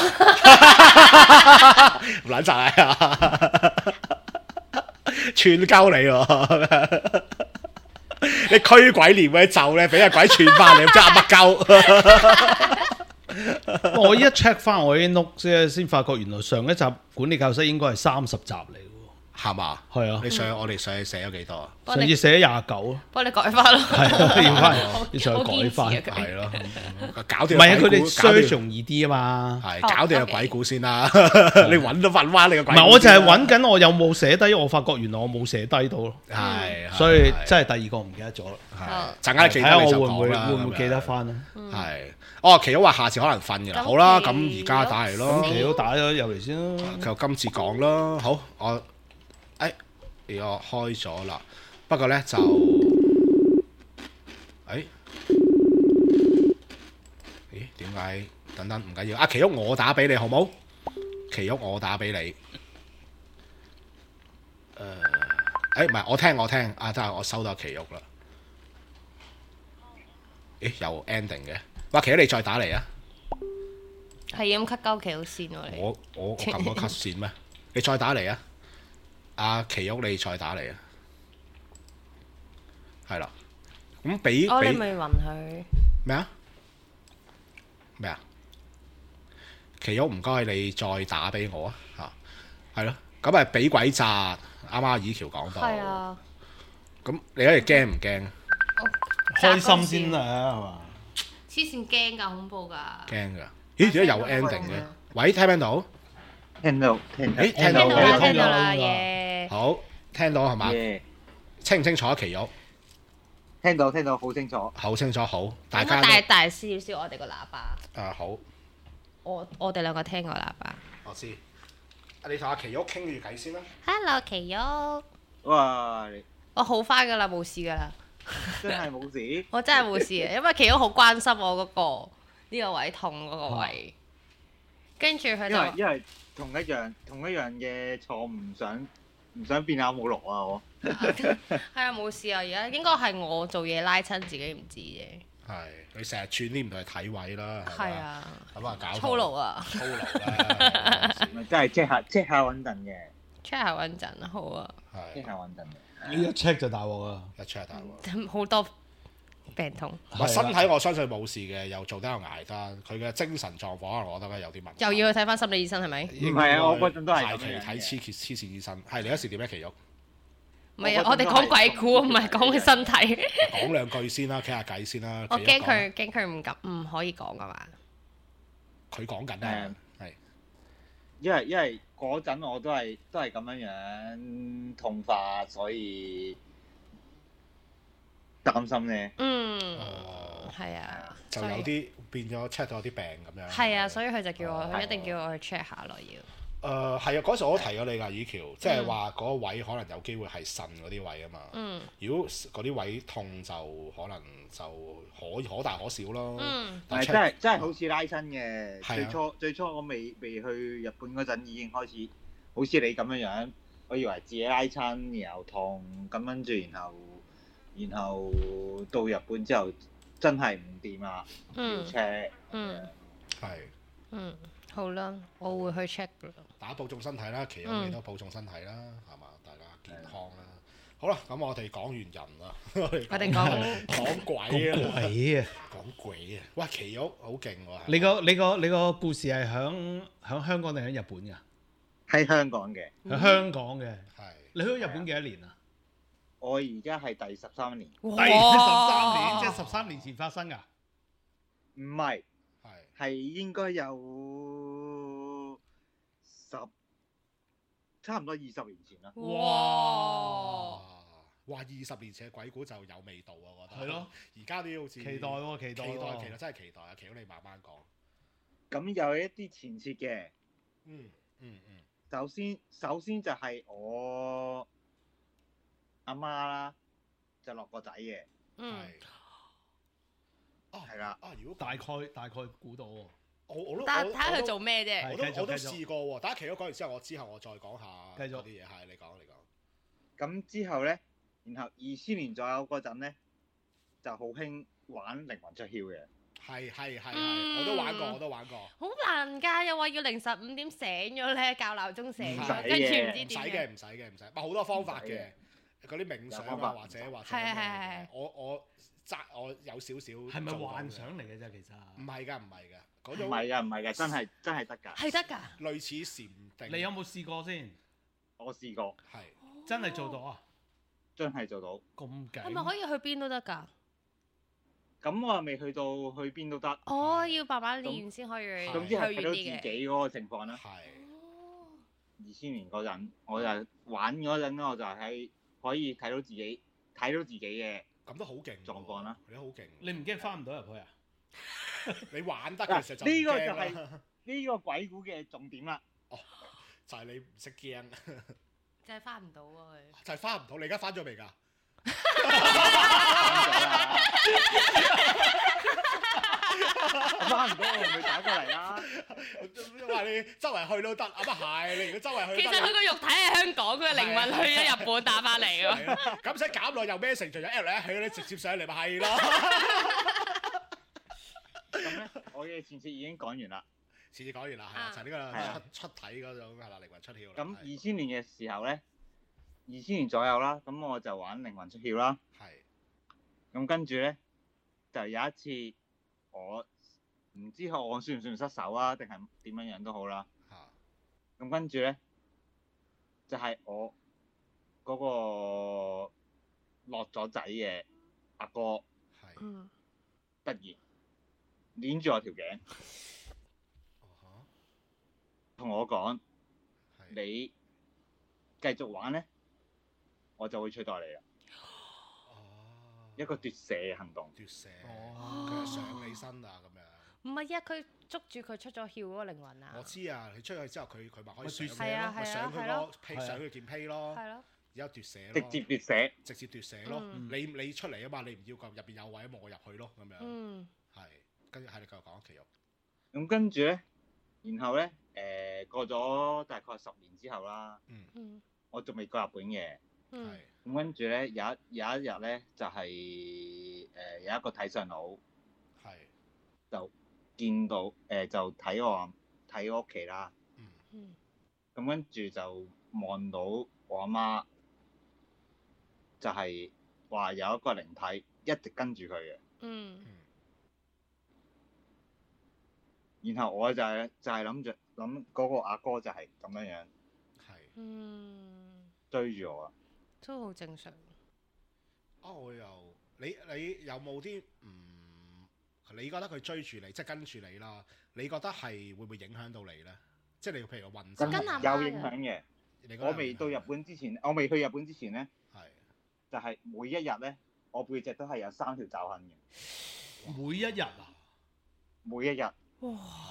咁。 唔撚晒啊！串鳩你喎！你驅鬼念嗰啲咒咧，俾隻鬼串翻嚟，唔知阿乜鳩。 我一 check 翻我啲 note 先，先發覺原來上一集管理教室應該係三十集嚟喎， 係嘛？係啊，你上、嗯、我哋上去寫咗幾多啊？ 上次寫咗廿九啊， 幫你改翻咯， 係啊，要翻，要上去改翻， 係咯，搞掂。 唔係啊，佢哋 search 容易啲啊嘛， 係搞掂個鬼故先啦，你揾都揾翻你個鬼。唔係， 我就係揾緊我有冇寫低，我發覺原來我冇寫低到咯，係，所以真係第二個唔記得咗啦。係，陣間記得你就講啦，會唔會記得翻啊？係。哦，奇佬話下次可能瞓嘅啦，好啦，咁而家打嚟咯。奇佬打咗入嚟先啦。佢今次講啦，好，我誒，我開咗啦。不過咧就，誒，咦？點解？等等，唔緊要。阿奇佬，我打俾你好冇？ 奇煜我打俾你。誒，誒唔係我聽我聽，啊得我收到奇煜啦。咦有 ending 嘅，哇奇煜你再打嚟啊！ 係咁 cut 鳩奇煜線喎你。 我我我撳咗 cut 線咩？你再打嚟啊！阿奇煜你再打嚟啊！係啦，咁俾哦，你俾咪暈佢咩啊？咩啊？奇煜唔該，你再打俾我啊！嚇，係咯，咁啊俾鬼扎，啱啱以橋講到。 係啊。 咁你嗰日驚唔驚？ 開心先啦，係嘛？ 黐線驚㗎，恐怖㗎。 驚㗎！咦？點解有 ending 嘅？喂，聽唔聽到？ 聽到聽到。 誒，聽聽到到啦，聽聽到到啦， 聽到耶！ 好，聽到係嘛？ 耶清唔清楚啊？奇煜聽到聽到好清楚。 好清楚，好，大大家家都大大少少我哋個喇叭， 誒好， 我我哋兩個聽個喇叭。 我知。你同阿奇煜傾住偈先啦。 Hello，奇煜， 哇！你我好翻㗎啦，冇事㗎啦， 真係冇事。 我真係冇事嘅，因為奇煜好關心我嗰個呢個位痛嗰個位，跟住佢因為就因為同一樣同一樣嘅錯唔想唔想變啱冇落啊！我係啊冇事啊，而家應該係我做嘢拉親自己唔知啫。 係，佢成日轉啲唔同嘅體位啦。係嘛係啊， 咁啊搞到粗魯啊粗魯啦。 咪真係 check 下 check 下穩陣嘅 ，check 下穩陣啊，好啊， ，check 係下穩陣嘅。 呢一 check 就大鑊啊！ 一 check 大鑊。 好多病痛， 我身體我相信冇事嘅，又做得又捱得，佢嘅精神狀況可能我覺得有啲問題。 又要去睇翻心理醫生係咪？ 唔係啊我嗰陣都係咁樣排期睇黐黐黐線醫生。係你嗰時點咧？奇煜唔係啊，我哋講鬼故，唔係講佢身體。 講兩句先啦，傾下偈先啦。 我奇煜講驚佢驚佢唔敢唔可以講啊嘛。 佢講緊啊，係因為因為嗰陣我都係都係咁樣樣痛化，所以擔心咧。 嗯， 哦係啊， 就所以有啲變咗 check 到有啲病咁樣。 係啊，所以佢就叫我， 哦佢一定叫我去 check 下咯，要。 誒係啊，嗰時我都提咗你㗎，以橋，即係話嗰個位可能有機會係腎嗰啲位啊嘛。 嗯。 如果嗰啲位痛就可能就可可大可小咯。 嗯。 但係真係真係好似拉親嘅。 係啊最初最初我未未去日本嗰陣已經開始，好似你咁樣樣，我以為自己拉親，然後痛，咁跟住然後然後到日本之後真係唔掂啦，要嗯 check。 嗯。 係嗯，好啦，我會去 check 㗎啦。 大家保重身體啦，奇煜嗯你都保重身體啦，係嘛？大家健康啦。好啦，咁我哋講完人啦，我哋我哋講講鬼啊， 鬼啊！ 講鬼啊！哇，奇煜好勁喎！ 你個你個你個故事係響響香港定喺日本㗎？ 喺香港嘅， 喺香港嘅。 係你去咗日本幾多年啊？ 我而家係第十三年， 第十三年，即係十三年前發生㗎。 唔係係係應該有十差唔多二十年前啦。 哇！ 哇！二十年前嘅鬼故就有味道啊，我覺得。 係咯。 而家啲好似期待喎，期期待待， 喎。 期待真係期待啊！奇煜你慢慢講。 咁有一啲前設嘅， 嗯嗯嗯。 首先首先就係我阿媽啦，就落個仔嘅， 嗯。 係。啊係啦。 啊！如果大概大概估到喎。 我我都但睇下佢我都做咩啫。 我都我都係繼續繼續試過喎。等下奇煜講完之後，我之後我再講下繼續嗰啲嘢。係你講你講。 咁之後咧，然後二千年左右嗰陣咧，就好興玩靈魂出竅嘅。 係係係係， 嗯我都玩過，我都玩過。 好難㗎，又話要凌晨五點醒咗咧，校鬧鐘醒咗， 唔使嘅跟住唔唔使知點嘅。 嘅，唔使嘅，唔使。唔係好多方法嘅唔使嘅， 嗰啲冥想啊， 有方法或者或者係係係咩嘅我我揸我有少少係咪做到嘅幻想嚟嘅啫？其實唔係㗎，唔係㗎，嗰唔種係㗎唔係㗎，真係真係得㗎。 係得㗎。 類似禪定。 你有冇試過先？ 我試過， 係真係做到啊？ 真係做到。 咁係咪可勁？ 以去邊都得㗎？ 咁我又未去到去邊都得。 哦，要慢慢練先可以係總之去係睇到自遠啲嘅。 己嗰個情況啦。 係哦二千年嗰陣，我就玩嗰陣咧，我就係可以睇到自己睇到自己嘅咁都好勁喎狀況啦。 你都好勁。 你唔驚翻唔到入去啊？ 你玩得嘅時候就唔呢個就驚啦係呢個鬼故嘅重點啦。 就係你唔識驚， 就係翻唔到啊佢。 就係翻唔到。你而家翻咗未㗎？ 翻唔到我唔會打過嚟啦。 哇！ 你周圍去都得，咁啊係，你如果周圍去， 其實佢個肉體係香港，佢個靈魂去咗日本打翻嚟喎。 咁使減落又咩成就有 L 一起，你直接上嚟咪係咯。 咁咧，我嘅前設已經講完啦。 次次講完啦，係啊，就係呢個出出體嗰種係啦，靈魂出竅啦。 咁二千年嘅時候咧，二千年左右啦，咁我就玩靈魂出竅啦。 係。 咁跟住咧，就有一次我唔知我算唔算失手啊，定係點樣樣都好啦。 嚇。 咁跟住咧，就係我嗰個落咗仔嘅阿哥， 係。 嗯。 突然捏住我條頸，同我講：你繼續玩咧，我就會取代你啦。一個奪舍嘅行動。 奪舍。哦。佢係上你身啊，咁樣。 唔係啊，佢捉住佢出咗竅嗰個靈魂啊。 我知啊，你出去之後，佢佢咪可以奪舍咯， 咪上佢個披上佢件披咯。 係咯。 而家奪舍咯。 直接奪舍。 直接奪舍咯。你你出嚟啊嘛，你唔要個入邊有位，咁我入去咯，咁樣。 嗯。 係。跟住係你繼續講奇玉。 咁跟住咧，然後咧，誒過咗大概十年之後啦。 嗯。 我仲未過日本嘅。 係。 咁跟住咧，有一有一日咧，就係誒有一個睇相佬。 係。 就見到誒，就睇我睇我屋企啦。 嗯。 嗯。 咁跟住就望到我阿媽，就係話有一個靈體一直跟住佢嘅。 嗯。 然後我就係就係諗住諗嗰個阿哥就係咁樣樣。 係。 嗯。 追住我啊！ 都好正常。 啊，我又你你有冇啲唔？你覺得佢追住你，即係跟住你啦？你覺得係會唔會影響到你咧？即係你譬如個運勢有影響嘅。 你我未到日本之前，我未去日本之前咧， 係就係每一日咧，我背脊都係有三條爪痕嘅。 每一日啊！ 每一日。 哇！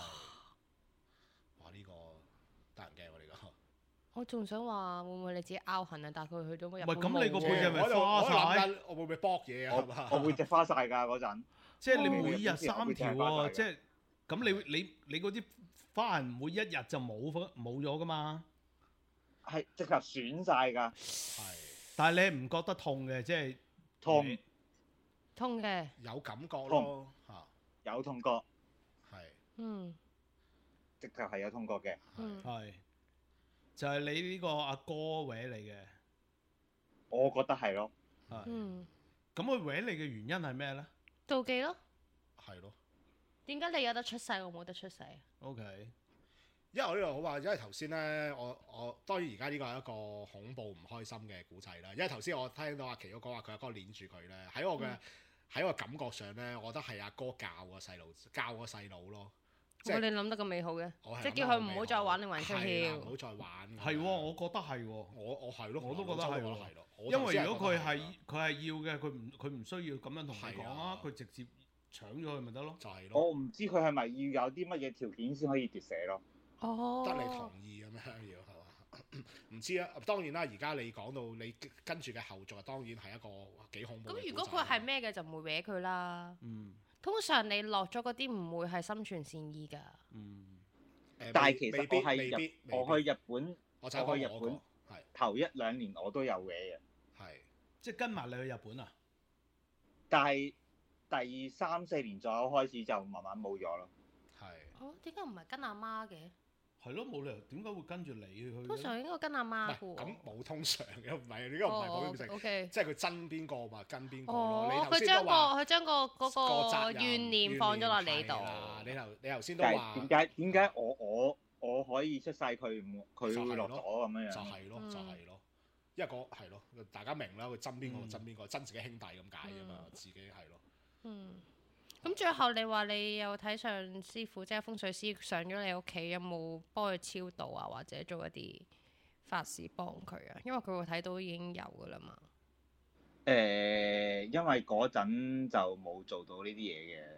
哇！呢個得人驚喎，呢個。 我仲想話會唔會你自己拗痕啊？但係佢去到日本唔係咁，你個背脊咪我花晒？ 我會唔會卜嘢啊？ 我我背脊花晒㗎嗰陣。 即係你每日三條喎，即係咁你你你嗰啲花痕每一日就冇冇咗㗎嘛？ 係直頭損晒㗎。 係。 但係你唔覺得痛嘅，即係痛。 痛嘅。 有感覺咯，嚇。 有痛覺。 係。 嗯。 直頭係有痛覺嘅。 嗯。 係。就係你呢個阿哥搲你嘅。 我覺得係咯。 係。 嗯。 咁佢搲你嘅原因係咩咧？ 妒忌咯。 係咯。 點解你有得出世，我冇得出世 ？OK。 因為我呢度好話，因為頭先咧，我我當然而家呢個係一個恐怖唔開心嘅古仔啦。因為頭先我聽到阿奇哥講話，佢阿哥攆住佢咧，喺我嘅喺、嗯、我感覺上咧，我覺得係阿哥教個細路，教個細路咯。即係你諗得咁美好嘅，即係叫佢唔好再玩靈魂出竅， 唔好再玩。 係喎，我覺得係喎， 我我係咯， 我都覺得係喎。因為如果佢係佢係要嘅，佢唔佢唔需要咁樣同你講啊，佢直接搶咗佢咪得咯。 就係咯。 我唔知佢係咪要有啲乜嘢條件先可以奪舍咯。 哦。 得你同意咁樣要係嘛？唔知啊，當然啦。而家你講到你跟住嘅後續，當然係一個幾恐怖。 咁如果佢係咩嘅，就唔會搲佢啦。 嗯。 通常你落咗嗰啲唔會係心存善意㗎。 嗯。 但係其實我係日，我去日本，我去日本頭一兩年我都有搲嘅。 係。即係跟埋你去日本啊？ 但係第三四年左右開始就慢慢冇咗咯。 係。 哦，點解唔係跟阿媽嘅？ 係咯，冇理由點解會跟住你去？ 通常應該跟阿媽嘅喎。 咁冇通常嘅，唔係呢個唔係保險性。 O K。 即係佢憎邊個嘛，跟邊個咯。 哦，佢將個佢將個嗰個怨念放咗落你度。 你頭你頭先都話點解點解我我我可以出世，佢唔佢會落咗咁樣樣？ 就係咯，就係咯。因為個係咯，大家明啦，佢憎邊個就憎邊個，憎自己兄弟咁解啫嘛，自己係咯。 嗯。咁最後你話你有睇上師傅，即係風水師上咗你屋企，有冇幫佢超度啊，或者做一啲法事幫佢啊？因為佢會睇到已經有噶啦嘛。 誒、呃，因為嗰陣就冇做到呢啲嘢嘅。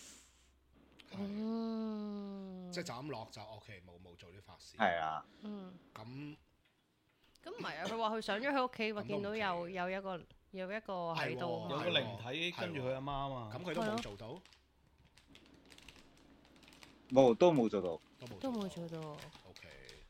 嗯。 即係就咁落就 OK，冇冇做啲法事。 係啊。 嗯。 咁咁唔係啊？佢話佢上咗佢屋企，話見到有有一個。有一個喺度， 有個靈體跟住佢阿媽啊嘛， 咁佢都冇做到。 冇都冇做到。 都冇都冇做到， O K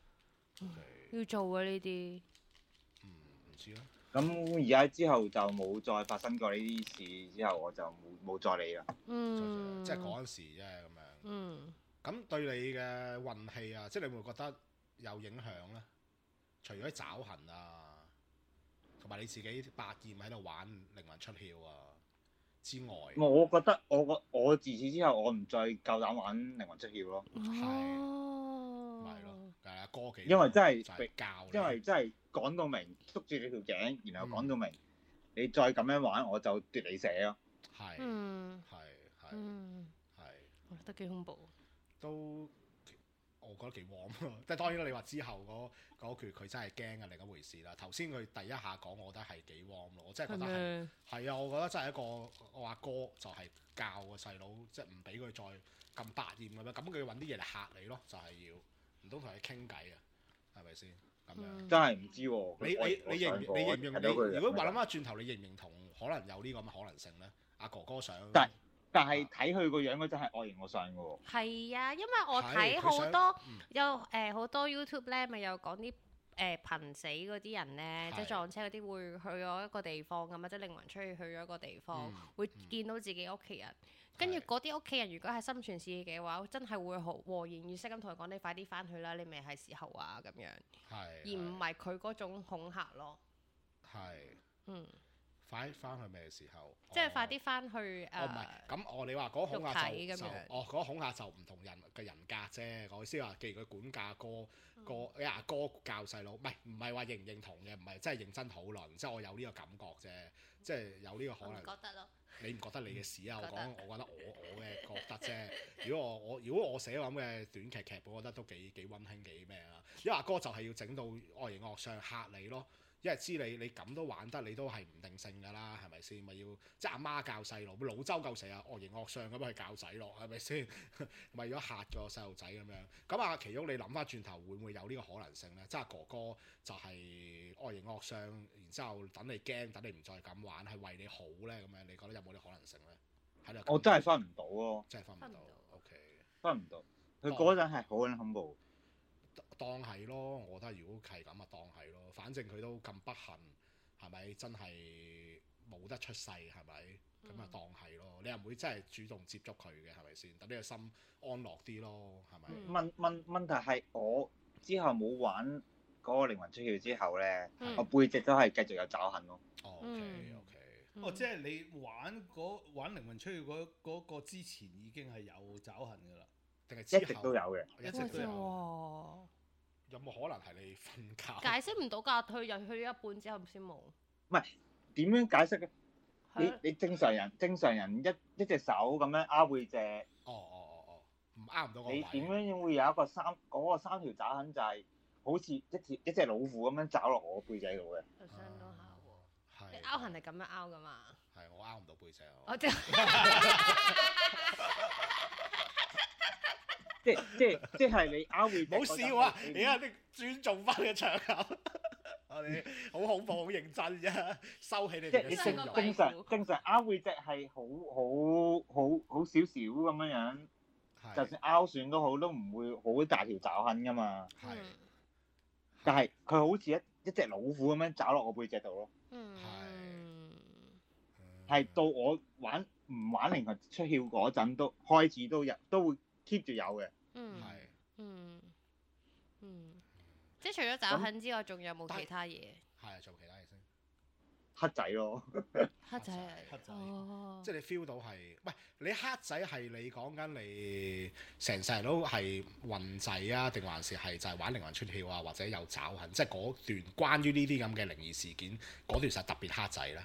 O K， 要做啊呢啲。 嗯，唔知啦。 咁而家之後就冇再發生過呢啲事，之後我就冇冇再理啦。 嗯， 即係嗰陣時啫咁樣。 嗯， 咁對你嘅運氣啊，即係你會唔會覺得有影響咧？除咗啲爪痕啊，同埋你自己百厭喺度玩靈魂出竅啊之外， 我覺得我我我自此之後，我唔再夠膽玩靈魂出竅咯。 哦， 咪咯，係啊，歌技因為真係就係教你， 因為真係講到明，捉住你條頸，然後講到明， 嗯你再咁樣玩，我就奪你寫咯。 係嗯係係嗯， 係我覺得幾恐怖。 都。我覺得幾 warm 咯，即係當然啦。你話之後嗰嗰句佢真係驚嘅另一回事啦。頭先佢第一下講，我覺得係幾 warm 咯。我真係覺得係係啊，我覺得真係一個我阿哥就係教個細佬，即係唔俾佢再咁百厭咁樣。咁佢揾啲嘢嚟嚇你咯，就係、是、要唔通同佢傾偈啊？係咪先咁樣？ 嗯真係唔知喎。 你你你認你認唔認？ 你你如果話諗翻轉頭，你認唔認同可能有呢個咁嘅可能性咧？阿哥哥想， 但但係睇佢個樣，佢真係愛型我上嘅喎。 係啊，因為我係睇佢想好多嗯有誒好多 YouTube 咧，咪有講啲誒瀕死嗰啲人咧，即係係撞車嗰啲會去咗一個地方咁啊，即係靈魂出去去咗一個地方， 嗯會見到自己屋企人。跟住嗰啲屋企人，如果係心存善意嘅話，真係會好和顏悅色咁同佢講：你快啲翻去啦，你未係時候啊咁樣， 係而唔係佢嗰種恐嚇咯。 係嗯， 快翻去咩時候？ 即係哦快啲翻去誒。 哦，唔係，咁我你話嗰恐嚇肉體就就咁樣哦嗰恐嚇就唔同人嘅人格啫。我意思話，既然佢管教哥嗯哥，阿哥教細佬，唔係唔係話認唔認同嘅，唔係真係認真討論，即係我有呢個感覺啫，即係有呢個可我唔能。 覺得咯。 你唔覺得你嘅事啊？我覺得講我覺得我我嘅覺得啫。如果我我如果我寫咁嘅短劇劇本，我覺得都幾幾溫馨幾咩啦。因為阿哥就係要整到惡形惡相嚇你咯。因為知你你咁都玩得，你都係唔定性㗎啦，係咪先？咪要即係阿媽教細路，老周夠成日惡形惡相咁樣去教仔咯，係咪先？為咗嚇個細路仔咁樣。咁阿奇煜，你諗翻轉頭，會唔會有呢個可能性咧？即係哥哥就係惡形惡相，然之後等你驚，等你唔再咁玩，係為你好咧咁樣。你覺得有冇呢個可能性咧？喺度我真係分唔到咯， 真係分唔到分唔到。 OK， 分唔到。佢嗰陣係好撚恐怖。 當係咯，我覺得如果係咁啊，當係咯。反正佢都咁不幸，係咪真係冇得出世係咪？咁啊當係咯。你又唔會真係主動接觸佢嘅係咪先？等你個心安樂啲咯，係咪？ 嗯問問問題係我之後冇玩嗰個靈魂出竅之後咧， 嗯我背脊都係繼續有爪痕咯。 哦嗯 OK OK， 哦，即係你玩嗰玩靈魂出竅嗰嗰個之前已經係有爪痕㗎啦。 定係之後一直都有嘅， 一直都有。 哇！ 有冇可能係你瞓覺？ 解釋唔到㗎，佢又去咗一半之後先冇。 唔係點樣解釋嘅？你係你正常人正常人一一隻手咁樣拗背脊， 哦哦哦哦，唔啱唔到個位。 你點樣會有一個三嗰、個三條爪痕就係好似一條一隻老虎咁樣爪落我背脊度嘅？ 有傷到下喎。你係拗痕係咁樣拗㗎嘛？ 係我拗唔到背脊啊！ 我即即即即係你拗背脊唔好嗰陣笑啊！ 你而家你尊重翻個場口，我哋好恐怖、好認真啫，收起你哋嘅即係你正笑容。 正常正常拗背脊係好好好好少少咁樣樣，就係算拗損都好，都唔會好大條爪痕噶嘛。 係但係佢好似一一隻老虎咁樣爪落我背脊度咯。 嗯， 係到我玩唔玩靈魂出竅嗰陣，都開始都有都會 keep 住有嘅。 嗯係嗯嗯，即係除咗爪痕之外，仲有冇其他嘢？ 係啊，做其他嘢先。 黑仔咯， 黑仔嚟， 黑仔哦， 即係你 feel 到係，喂，你黑仔係你講緊你成世人都係運仔啊，定還是係就係玩靈魂出竅啊，或者有爪痕？即係嗰段關於呢啲咁嘅靈異事件，嗰段實特別黑仔咧。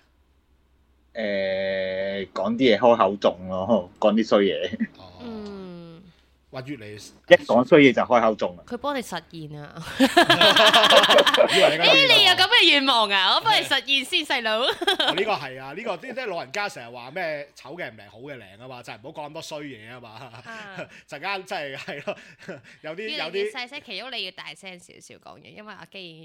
誒講啲嘢開口重咯，講啲衰嘢， 哦， 嗯， 話越嚟一講衰嘢就開口重啦。 佢幫你實現啊！ 以為你誒，你有咁嘅願望啊？我幫你實現先，細佬。 呢個係啊，呢個啲啲老人家成日話咩醜嘅唔靈，好嘅靈啊嘛，就係唔好講咁多衰嘢啊嘛。 啊陣間真係係咯，有啲有越嚟越啲細聲，奇煜你要大聲少少講嘢，因為阿基已經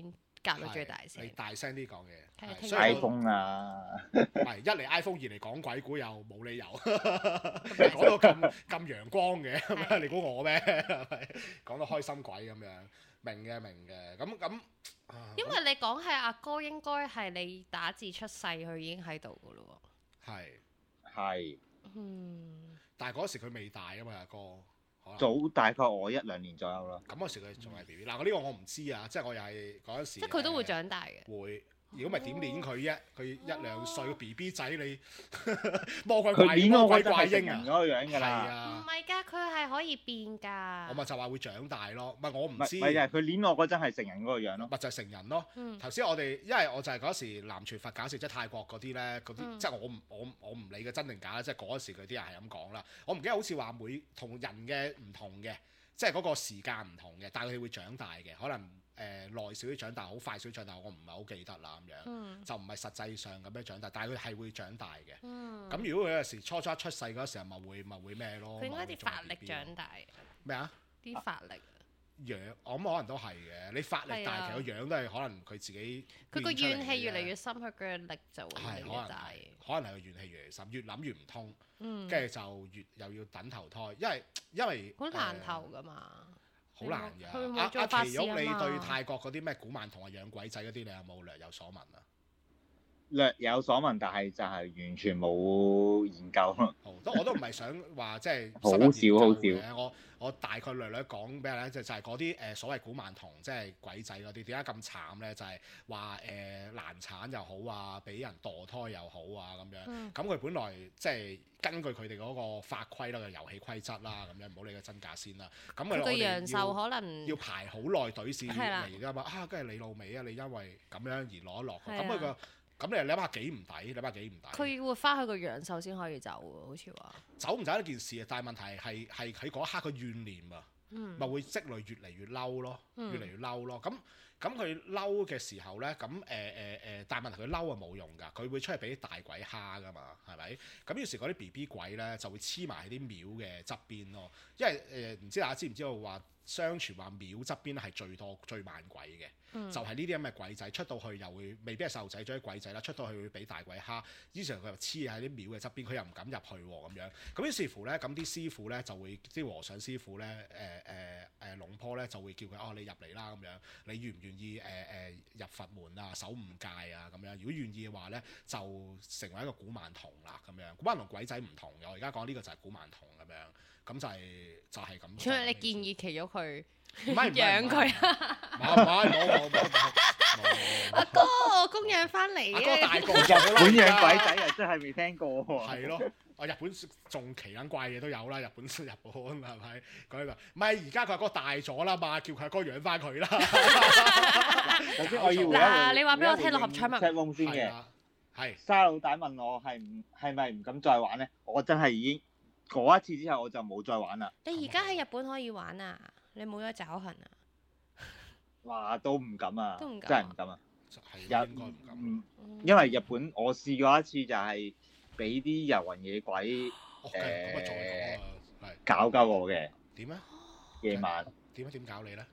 夾到最大聲。 你大聲啲講嘢。 係聽所以我 iPhone 啊， 唔係一嚟 iPhone，二嚟講鬼故又冇理由講到咁咁陽光嘅， 係你估我咩？係咪講到開心鬼咁樣？明嘅明嘅，咁咁。啊因為你講係阿哥，應該係你打字出世，佢已經喺度噶咯喎。 係， 係嗯， 但係嗰時佢未大啊嘛，阿哥。可能早大概我一兩年左右啦。 咁嗰時佢仲係 B B。嗱，我呢個我唔知啊，即係我又係嗰陣時。 即係佢都會長大嘅。 會。如果唔係點練佢啫？佢一兩歲個 B B 仔，你魔鬼佢怪魔鬼練我嗰陣怪嬰啊！ 係成人嗰個樣㗎係啦。 唔啊， 係㗎，佢係可以變㗎。 我咪就話會長大咯。唔係我唔唔係知。 唔係啊！佢練我嗰陣係成人嗰個樣咯。 咪就係成人咯。 嗯頭先我哋因為我就係嗰時南傳佛教時即係泰國嗰啲咧，嗰啲、 嗯即係我唔我我唔理嘅真定假啦，即係嗰時佢啲人係咁講啦。我唔記得好似話每同人嘅唔同嘅，即係嗰個時間唔同嘅，但係佢哋會長大嘅，可能。誒耐少啲長大，好快少啲長大，我唔係好記得啦咁樣， 嗯就唔係實際上咁樣長大，但係佢係會長大嘅。咁、 嗯如果佢有時初初一出世嗰時候，咪會咪會咩咯？ 佢應該啲法力咪會仲係 B B 咯長大。 咩啊？ 啲法力。 樣我諗可能都係嘅，你法力係啊大，其實個樣都係可能佢自己佢個練出嚟嘅怨氣越嚟啫越深，佢嘅力就會係越嚟可能越大。 係，可能係個怨氣越嚟越深，越諗越唔通， 嗯， 跟住就越又要等投胎，因為因為好難誒投噶嘛。 好難㗎。 佢冇阿阿做法奇玉，你事啊嘛對泰國嗰啲咩古曼童啊、養鬼仔嗰啲，你有冇略有所聞啊？ 略有所聞，但係就係完全冇研究。 好，都我都唔係想話即係好深入研究少好嘅我我大概略略講俾你咧，就就係嗰啲誒所謂古曼童，即係鬼仔嗰啲，點解咁慘咧？就係話誒難產又好啊，俾人墮胎又好啊咁樣。 嗯咁佢本來即係根據佢哋嗰個法規啦、個遊戲規則啦，咁樣唔好理個真假先啦。咁佢佢個我哋陽壽要可能要排好耐隊先係啦嚟㗎嘛。啊，跟住你老味啊！你因為咁樣而攞一落去， 係啊咁佢個咁你諗下幾唔抵？你諗下幾唔抵？ 佢會翻去個陽壽先可以走喎，好似話。 走唔走一件事啊，但係問題係係喺嗰一刻個怨念啊， 嗯咪會積累越嚟越嬲咯， 嗯越嚟越嬲咯。咁咁佢嬲嘅時候咧，咁誒誒誒，但係問題佢嬲啊冇用㗎，佢會出去俾啲大鬼蝦㗎嘛，係咪？咁於是嗰啲 B B 鬼咧就會黐埋喺啲廟嘅側邊咯，因為誒唔、呃、知大家知唔知道話？相傳話廟側邊係最多最猛鬼嘅， 嗯就係呢啲咁嘅鬼仔出到去又會未必係細路仔追啲鬼仔啦，出到去會俾大鬼蝦，於是佢又黐喺啲廟嘅側邊，佢又唔敢入去喎咁樣。咁於是乎咧，咁啲師傅咧就會啲和尚師傅咧，誒誒誒龍婆咧就會叫佢哦，你入嚟啦咁樣，你願唔願意誒誒、呃、入佛門啊、守五戒啊咁樣？如果願意嘅話咧，就成為一個古曼童啦咁樣。古曼童鬼仔唔同嘅，我而家講呢個就係古曼童咁樣，咁就係、是、就係、是、咁。 所以你建議奇玉去唔係養佢啊？ 唔係唔係冇冇冇冇阿哥，我供養翻嚟阿哥大嘅。 個日本養鬼仔啊，真係未聽過喎。 係咯，啊日本仲奇撚怪嘢都有啦，日本日本係咪嗰度？唔係而家佢阿哥大咗啦嘛，叫佢阿哥養翻佢啦。 首先我要回一回嗱你話俾我聽六合彩密 chat room 先嘅。 係啊，係沙老大問我係唔係咪唔敢再玩咧？我真係已經嗰一次之後我就冇再玩啦。 你而家喺日本可以玩啊？你冇咗爪痕啊？ 哇，都唔敢啊， 都唔敢啊真係唔敢啊！ 係日應該唔敢。 嗯，因為日本我試過一次就係俾啲遊魂野鬼哦，咁啊再講啊，係搞鳩我嘅點啊？ 夜晚。 點啊？點搞你咧？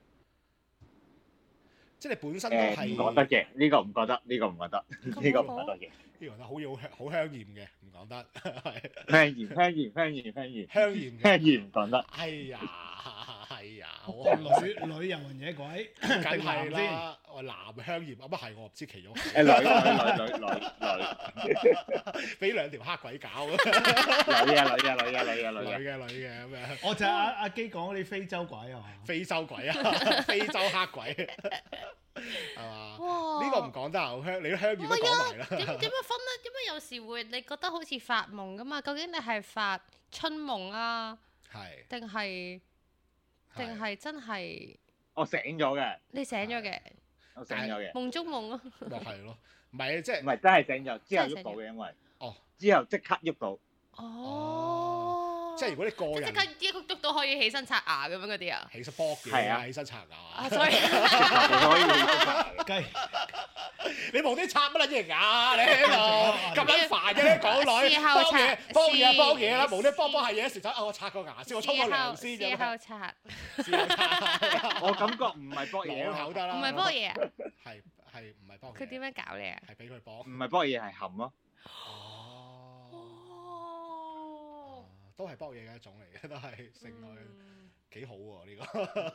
即係你本身都誒係唔覺得嘅，呢個唔覺得，呢個唔覺得，呢個唔覺得嘅。 呢個好有好香豔嘅，唔講得係香鹽香鹽香鹽香鹽香豔嘅。 香鹽唔講得。 哎呀，係呀，好啊女女遊魂野鬼， 梗定係男先？ 啦，我男香豔啊，乜係我唔知其中誒女女女女女女俾兩條黑鬼搞，女女啊女啊女啊女啊女啊！ 嘅女嘅咁樣， 我就係阿阿基講嗰啲非洲鬼啊嘛。 非洲鬼啊，非洲黑鬼係嘛？ 哇！ 呢個唔講得啊，香你都香豔都講埋啦。 點點樣分咧？點解有時會你覺得好似發夢噶嘛？究竟你係發春夢啊， 係定係定係真係我醒咗嘅， 你醒咗嘅我醒咗嘅， 夢中夢咯？ 咪係咯，唔係即係唔係真係醒咗，之後喐到嘅，因為哦之後即刻喐到， 哦， 即係如果你個人即刻一喐到可以起身刷牙咁樣嗰啲啊？ 起身搏係嘢啊， 啊起身刷牙啊，所以可以喐到雞你無端插乜撚嘢牙？你喺度咁撚煩嘅咧，港女事後擦幫嘢幫嘢事幫嘢啦，無端幫事幫下嘢時就啊，我刷個牙先，我沖個事後涼先事咁樣， 後刷， 事後擦我感覺唔係搏嘢攞口咯， 得啦， 唔係波嘢啊？ 係係唔係幫嘢？ 佢點樣搞你啊？ 係俾佢幫。 唔係幫嘢係含咯。 哦， 哦， 都係幫嘢嘅一種嚟嘅，都係性愛嗯幾好喎呢個。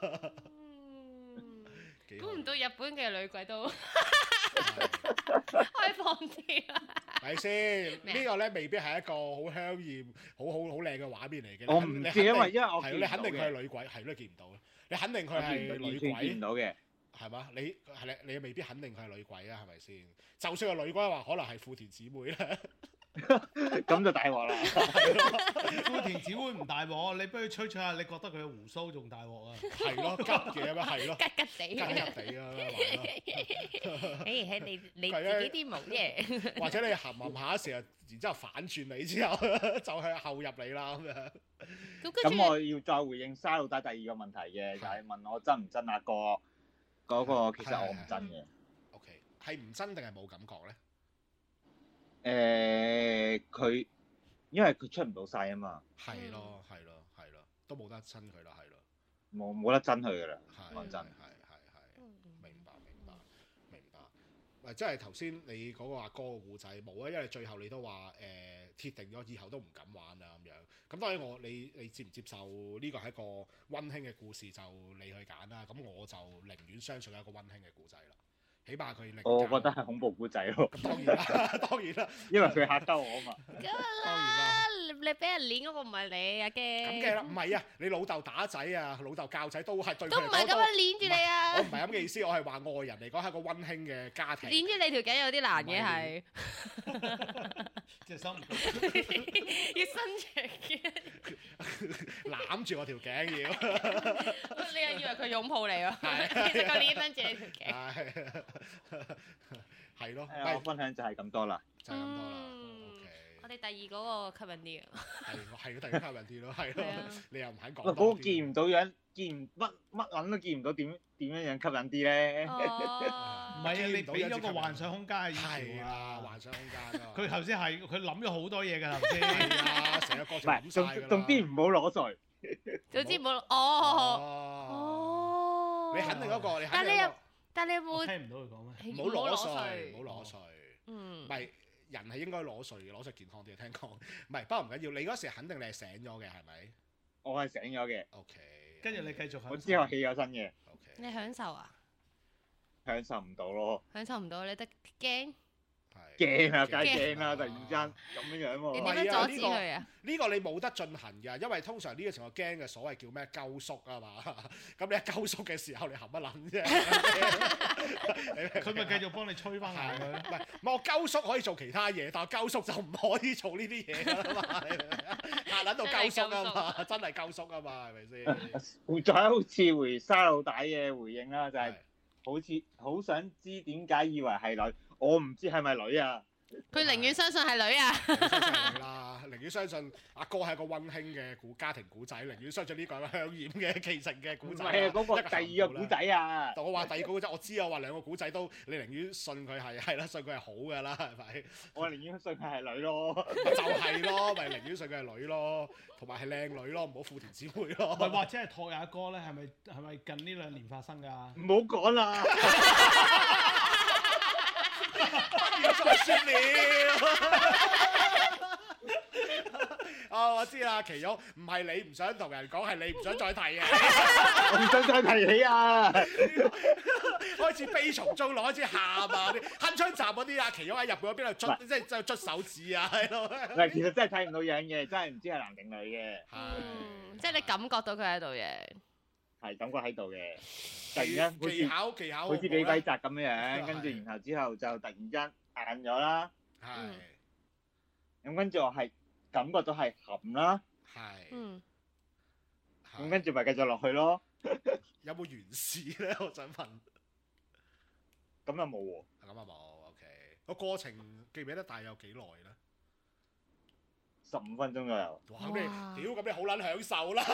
嗯幾好估唔到日本嘅女鬼都開放啲啊！ 係先？ 咩啊呢個咧未必係一個好香豔、好好好靚嘅畫面嚟嘅。 我唔知， 你肯定因為因為我係見唔到你肯定佢係嘅， 女鬼，係咯見唔到咧。你肯定佢我係見唔到女完全見唔鬼， 到嘅。 係嘛？你係你你未必肯定佢係女鬼啊？係咪先？就算係女鬼話，可能係富田姊妹咧。 咁就大鑊啦。 富田姊妹唔大鑊，你不如吹吹下，你覺得佢嘅胡鬚仲大鑊啊？ 係咯，吉嘅咩？係咯， 吉吉吉地， 吉地啊！ 誒係你你係啊自己啲毛啫。 或者你含含下時候，然之後反轉你之後，就向後入你啦咁樣。 咁跟咁我住要再回應沙老大第二個問題嘅，就係問我真唔真阿哥嗰個，其實我唔真嘅。 OK，係唔真定係冇感覺咧？ 誒，佢因為佢出唔到世啊嘛， 係咯，係咯，係咯，都冇得親佢啦，係咯， 冇冇得真佢噶啦。 係講真係係係， 嗯明白明白明白。喂，即係頭先你嗰個阿哥嘅故仔冇啊，因為最後你都話誒鐵定咗以後都唔敢玩啊咁樣。咁當然我你你接唔接受呢個係一個溫馨嘅故事就你去揀啦。咁我就寧願相信一個溫馨嘅故仔啦。起碼佢令我覺得係恐怖故仔咯， 咁當然啦，當然啦， 因為佢嚇鳩我啊嘛。 梗當係然啦。 啦，你你俾人攆嗰個唔係你阿咁驚， 嘅啦，唔係啊！你老豆打仔啊，老豆教仔都係對佢都唔係咁嚟講都樣攆住你啊我唔！係咁嘅意思，我係話外人嚟講係一個溫馨嘅家庭。 攆住你條頸有啲難嘅係， 隻心唔要伸長嘅。 攬住我條頸要， 你又以為佢擁抱你喎？其實佢攆緊住你條頸。 係係咯， 誒，我分享就係咁多啦。 就係咁多啦。 嗯 OK， 我哋第二嗰個吸引啲啊！ 係係第二吸引啲咯，係咯係啊， 你又唔肯講喂， 多啲。 嗰個見唔到樣，見唔乜乜撚都見唔到，點點樣樣吸引啲咧？ 哦， 係啊！你俾咗個幻想空間係係啦， 啊！ 幻想空間啊。 佢頭先係佢諗咗好多嘢㗎頭先。 係啊，成個過唔程諗係， 晒㗎啦。 總總之唔好攞水。 總之冇哦哦， 哦。 你肯定嗰個，你肯但你有定嗰個。 但你有冇？ 我聽唔到佢講咩？ 唔好攞稅，唔好攞稅。 嗯唔，係人係應該攞稅嘅，攞稅健康啲。聽講唔係，不過唔緊要。你嗰時肯定你係醒咗嘅，係咪我係醒咗嘅， ？OK。 跟住你繼續享受我之後起咗身嘅， OK。 你享受啊？ 享受唔到咯， 享受唔到，你得驚？ 係驚啊，梗係驚啦！ 啊突然之間咁樣樣你喎， 點唔係啊樣阻止佢啊？ 呢個你冇得進行㗎，因為通常呢個情況驚嘅所謂叫咩鳩縮啊嘛。咁你一鳩縮嘅時候，你含乜撚啫？ 佢咪繼續幫你吹翻下佢。 唔係，唔係我鳩縮可以做其他嘢，但係鳩縮就唔可以做呢啲嘢㗎嘛。你明唔明啊？嚇撚到鳩縮啊嘛，真係鳩縮啊嘛，係咪先？ 再好似回沙老大嘅回應啦，就係係好似好想知點解以為係女，我唔知係咪女啊？ 佢寧願相信係女啊！ 相信佢啦，寧願相信阿哥係一個溫馨嘅古家庭古仔，寧願相信呢個係一個香豔嘅奇情嘅唔古仔。 係啊，嗰個第二個古仔啊， 我話第二個古仔，我知啊，我話兩個古仔都，你寧願信佢係係啦，信佢係好㗎啦，係咪？ 我寧願信佢係女咯。 咪就係咯，咪寧願信佢係女咯，同埋係靚女咯，唔好富田姊妹咯。 唔係或者係托也哥咧？係咪係咪近呢兩年發生㗎？ 唔好講啦， 要再説了。哦，我知啦，奇玉唔係你唔想同人講，係你唔想再提啊！ 我唔想再提起啊！ 開始悲從中來，開始喊啊！啲鏗鏘集嗰啲啊，奇玉喺日本嗰邊度捽，即係即係捽手指啊喺度。 嗱，其實真係睇唔到樣嘅，真係唔知係男定女嘅， 嗯，即係你感覺到佢喺度嘅。 係感覺喺度嘅。突然間好技似巧技巧好似李輝澤咁樣係樣，跟住然後之後就突然間硬咗啦。 係咁跟住我係感覺到係含啦， 係嗯， 咁跟住咪繼續落去咯。 有冇完事咧？我想問。 咁又冇喎， 咁啊冇，OK。個過程記唔記得大約有幾耐咧？ 十五分鐘左右。 哇！咁哇你屌咁你好撚享受啦！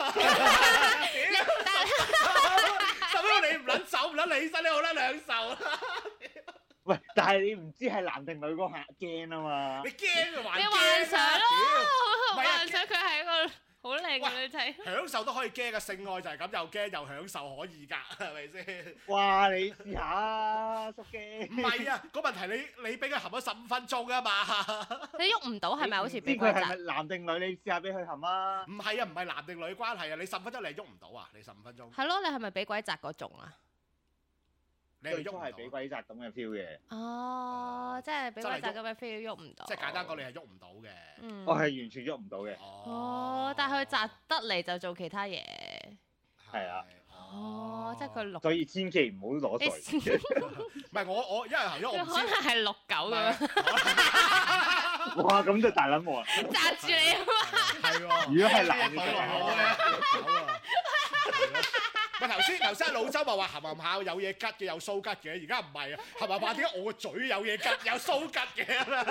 十分鐘你唔撚走唔撚起身，你好撚享受啦！ 喂，但係你唔知係男定女嗰下驚啊嘛你。驚就還你驚幻想啦！ 咯， 唔係啊幻想佢係一個好靚嘅女仔。 享受都可以驚嘅，性愛就係咁，又驚又享受可以㗎，係咪先？ 哇！你試下啊，叔記。 唔係啊，個問題你你俾佢含咗十五分鐘啊嘛。 你喐唔到係咪好似知俾鬼砸？ 佢係咪男定女？你試下俾佢含啊！ 唔係啊，唔係男定女關係啊，你十五分鐘你係喐唔到啊，你十五分鐘。 係咯，你係咪俾鬼砸嗰種啊？ 你係最初係俾喐唔到。 鬼砸咁嘅 feel 嘅。 哦，即係俾鬼砸咁嘅 feel 喐唔到。 即係簡單講，你係喐唔到嘅。 嗯。 我係完全喐唔到嘅。 哦，但係佢砸得嚟就做其他嘢。 係啊。 哦，即係佢錄。 所以千祈唔好攞水。 唔係我我因為頭先我唔知。 可能係錄狗咁樣。 哇！咁就大撚鑊啦。 砸住你啊嘛！ 係喎。 如果係男嘅狗啊，狗啊。咪頭先頭先老周咪話含含下有嘢吉嘅有鬚吉嘅，而家唔係啊，含含下點解我個嘴有嘢吉有鬚吉嘅？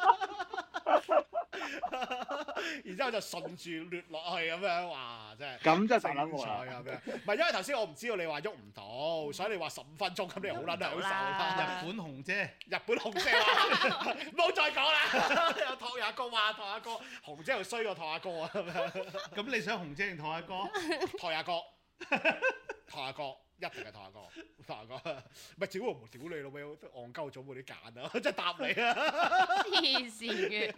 然之後就順住掠落去咁樣，哇！真係咁就大撚鑊啦咁樣。唔係因為頭先我唔知道你話喐唔到，所以你話十五分鐘咁，你好撚享受啦。 日本紅姐， 日本紅姐話唔好再講啦，有托阿哥話托阿哥，紅姐又衰過托阿哥啊咁樣。 咁你想紅姐定同阿哥？ 托阿哥。托阿哥，一定係托阿哥，托阿哥，咪屌我唔屌你老味，戇鳩咗冇啲揀啊，真係答你啊！ 黐線嘅，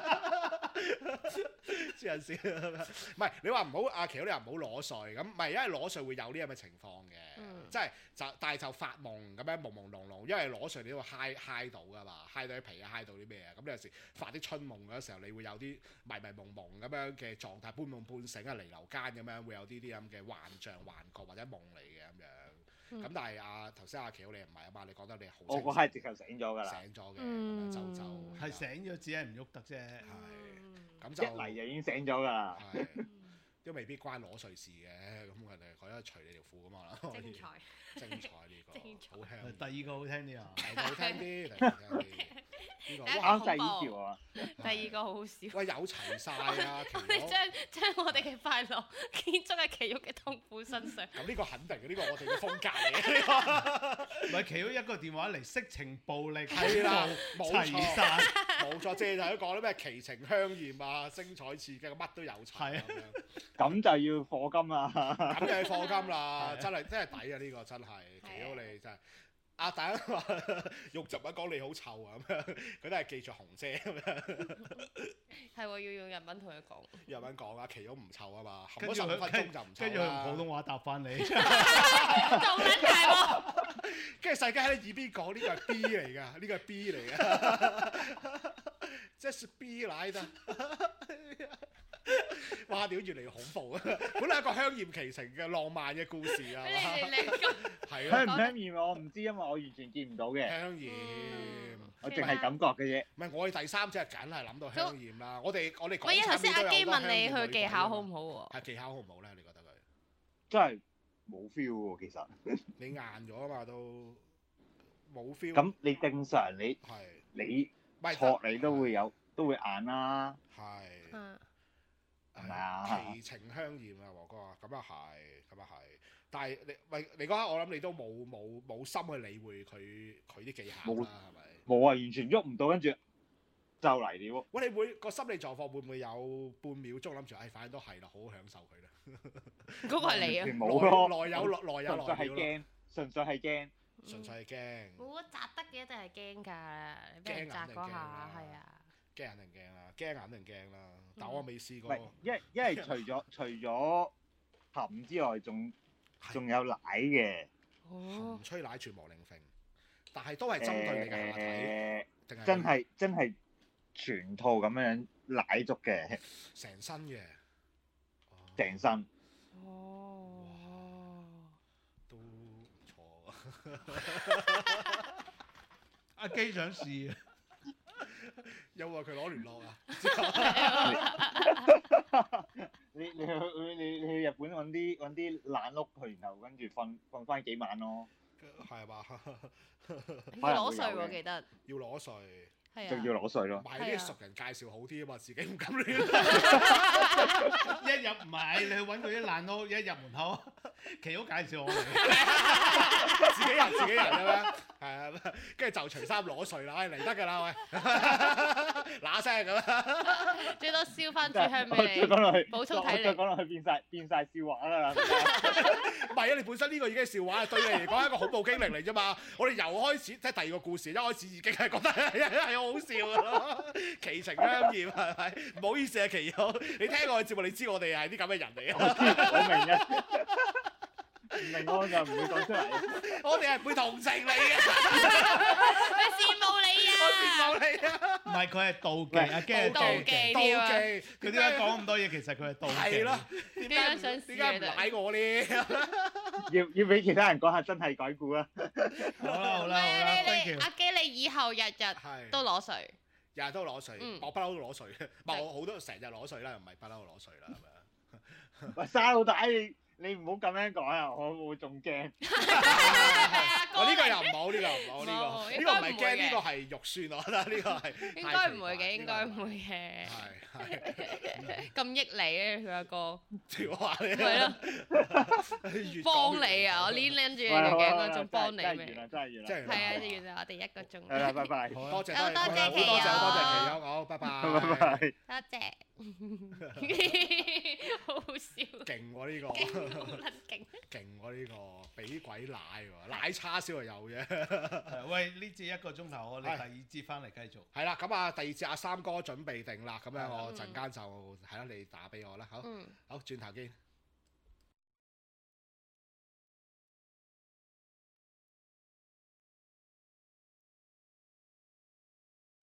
黐線，唔係你話唔好阿奇，你話唔好攞睡咁，唔係因為攞睡會有呢咁嘅情況嘅， 嗯、 即係就但係就發夢咁樣朦朦朧朧，因為攞睡你都會嗨嗨到噶嘛，嗨到啲皮啊，嗨到啲咩啊，咁有時發啲春夢嗰時候，你會有啲迷迷朦朦咁樣嘅狀態，半夢半醒啊，離流間咁樣，會有啲啲咁嘅幻象、幻覺或者夢嚟嘅咁樣。咁、嗯、但係阿頭先阿奇你唔係啊嘛，你覺得你好我嗰刻直頭醒咗㗎啦， 醒咗嘅，咁樣就就係醒咗，只係唔喐得啫。 係，咁就一嚟就已經醒咗㗎啦。 係，都未必關攞睡事嘅，咁佢哋覺得除你條褲咁嘛。 精彩， 精彩呢個，好香。 第二個好聽啲啊， 好聽啲，第二個聽啲。呢個啱第二條啊， 第二個好好笑。 喂，有齊晒啊！ 我哋將將我哋嘅快樂建築喺奇玉嘅痛苦身上。 咁呢個肯定嘅，呢個我哋嘅風格嚟嘅。 唔係奇玉一個電話嚟，色情暴力係啦，冇齊晒， 冇錯，借就係講啲咩奇情香豔啊、精彩刺激，乜都有齊咁樣。 咁就要課金啦， 咁就要課金啦，真係真係抵啊！呢個真係奇玉你真係。阿大家話玉集一講你好臭啊咁樣，佢都係記住紅姐咁樣。 係喎，要用日文同佢講。 日文講啊，奇玉唔臭啊嘛，含跟住咗十五分鐘就唔臭啦。 跟住佢用普通話答翻你， 仲撚大喎！ 跟住世界喺你耳邊講呢個係 B 嚟㗎，呢個係 B 嚟㗎，即係 B 嚟㗎。哇！屌越嚟越恐怖啊！本來係一個香豔奇情嘅浪漫嘅故事啊，係香唔香豔我唔知，因為我完全見唔到嘅。 香豔， 我淨係感覺嘅啫。 唔係我哋第三隻梗係諗到香豔啦。我哋我哋講。 唔係啊！頭先阿基問你佢技巧好唔好喎？ 係技巧好唔好咧？你覺得佢真係冇 feel 喎，其實。 你硬咗啊嘛都冇 feel。 咁你正常你係你錯你都會有都會硬啦。 係。 嗯。 係咪啊？ 奇情香豔啊，和哥啊，咁又係，咁又係。但係你喂你嗰刻，我諗你都冇冇冇心去理會佢佢啲技巧啦，係咪？ 冇啊，完全喐唔到，跟住就嚟了。 喂，你會個心理狀況會唔會有半秒鐘諗住，唉，反正都係啦，好好享受佢啦。 嗰個係你啊！ 冇咯， 內有內有內純粹係驚，純粹係驚， 純粹係驚。 冇啊，砸得嘅一定係驚㗎，你俾人砸嗰下係啊。 驚肯定驚啦，驚肯定驚啦，但我未試過。 唔係，因為因為除咗除咗含之外，仲仲有奶嘅。 含吹奶全無靈揈，但係都係針對你嘅下體，定係真係真係全套咁樣奶足嘅， 成身嘅， 成身。 哦， 都唔錯啊！ 阿基想試啊！ 有話佢攞聯絡啊！ 你你去你你去日本揾啲揾啲爛屋去，然後跟住瞓瞓翻幾晚咯。 係嘛？ 要攞稅喎，記得要攞稅， 係啊， 仲要攞稅咯。 買啲熟人介紹好啲啊嘛，自己唔敢亂。 一入唔係你去揾佢啲爛屋，一入門口奇好介紹我哋， 自己人自己人咁樣，係啊，跟住就除衫攞水啦，哎嚟得㗎啦，喂，嗱聲咁， 最多燒翻支香俾你再講落去， 補充體力再講落去變晒變曬笑話啦。 唔係啊，你本身呢個已經係笑話，對你嚟講係一個恐怖經歷嚟啫嘛。我哋由開始即係第二個故事，一開始已經係覺得係係好笑㗎咯，奇情香豔係咪？唔好意思啊，奇友，你聽我嘅節目，你知我哋係啲咁嘅人嚟啊。 我明嘅，唔明我就唔會講出嚟。 我哋係會同情你嘅， 佢羨慕你啊！ 我羨慕你啊！ 唔係佢係妒忌啊，驚係妒忌妒忌， 佢點解講咁多嘢？其實佢係妒忌。 係咯，點解唔點解想試點解唔舐我呢？ 要要俾其他人講下真係鬼故啊！ 好啦好啦好啦你 ，thank 你 you。 阿基，你以後日日係都攞水。 日日都攞水， 嗯我不嬲都攞水，唔係我好多成日攞水啦，唔係不嬲攞水啦，係咪啊？ 喂，沙老大，你你唔好咁樣講啊！我會仲驚。 我呢個又唔好，呢個又唔好，呢個冇呢個唔係驚， 應該唔會嘅呢個係肉酸，我覺得呢個係應該唔會嘅，應該唔會嘅。 係係咁益你啊，佢阿哥。 條話你係咯，幫你啊！我黏黏住你條頸嗰種幫你咩？ 真係完啦，真係完啦。 真係係啊，原來我哋一個鐘。 係啦，拜拜。 多謝多謝好多謝奇友好多謝奇友，好，拜拜， 拜拜。 多謝。好好笑。 勁喎呢個， 勁好撚勁。 勁喎呢個，俾鬼奶喎，奶叉燒就有啫。 係喂，呢節一個鐘頭，我哋第二節翻嚟繼續。 係啦，咁啊，第二節阿三哥準備定啦，咁樣我陣間就係啦，你打俾我啦，好， 嗯好，轉頭見。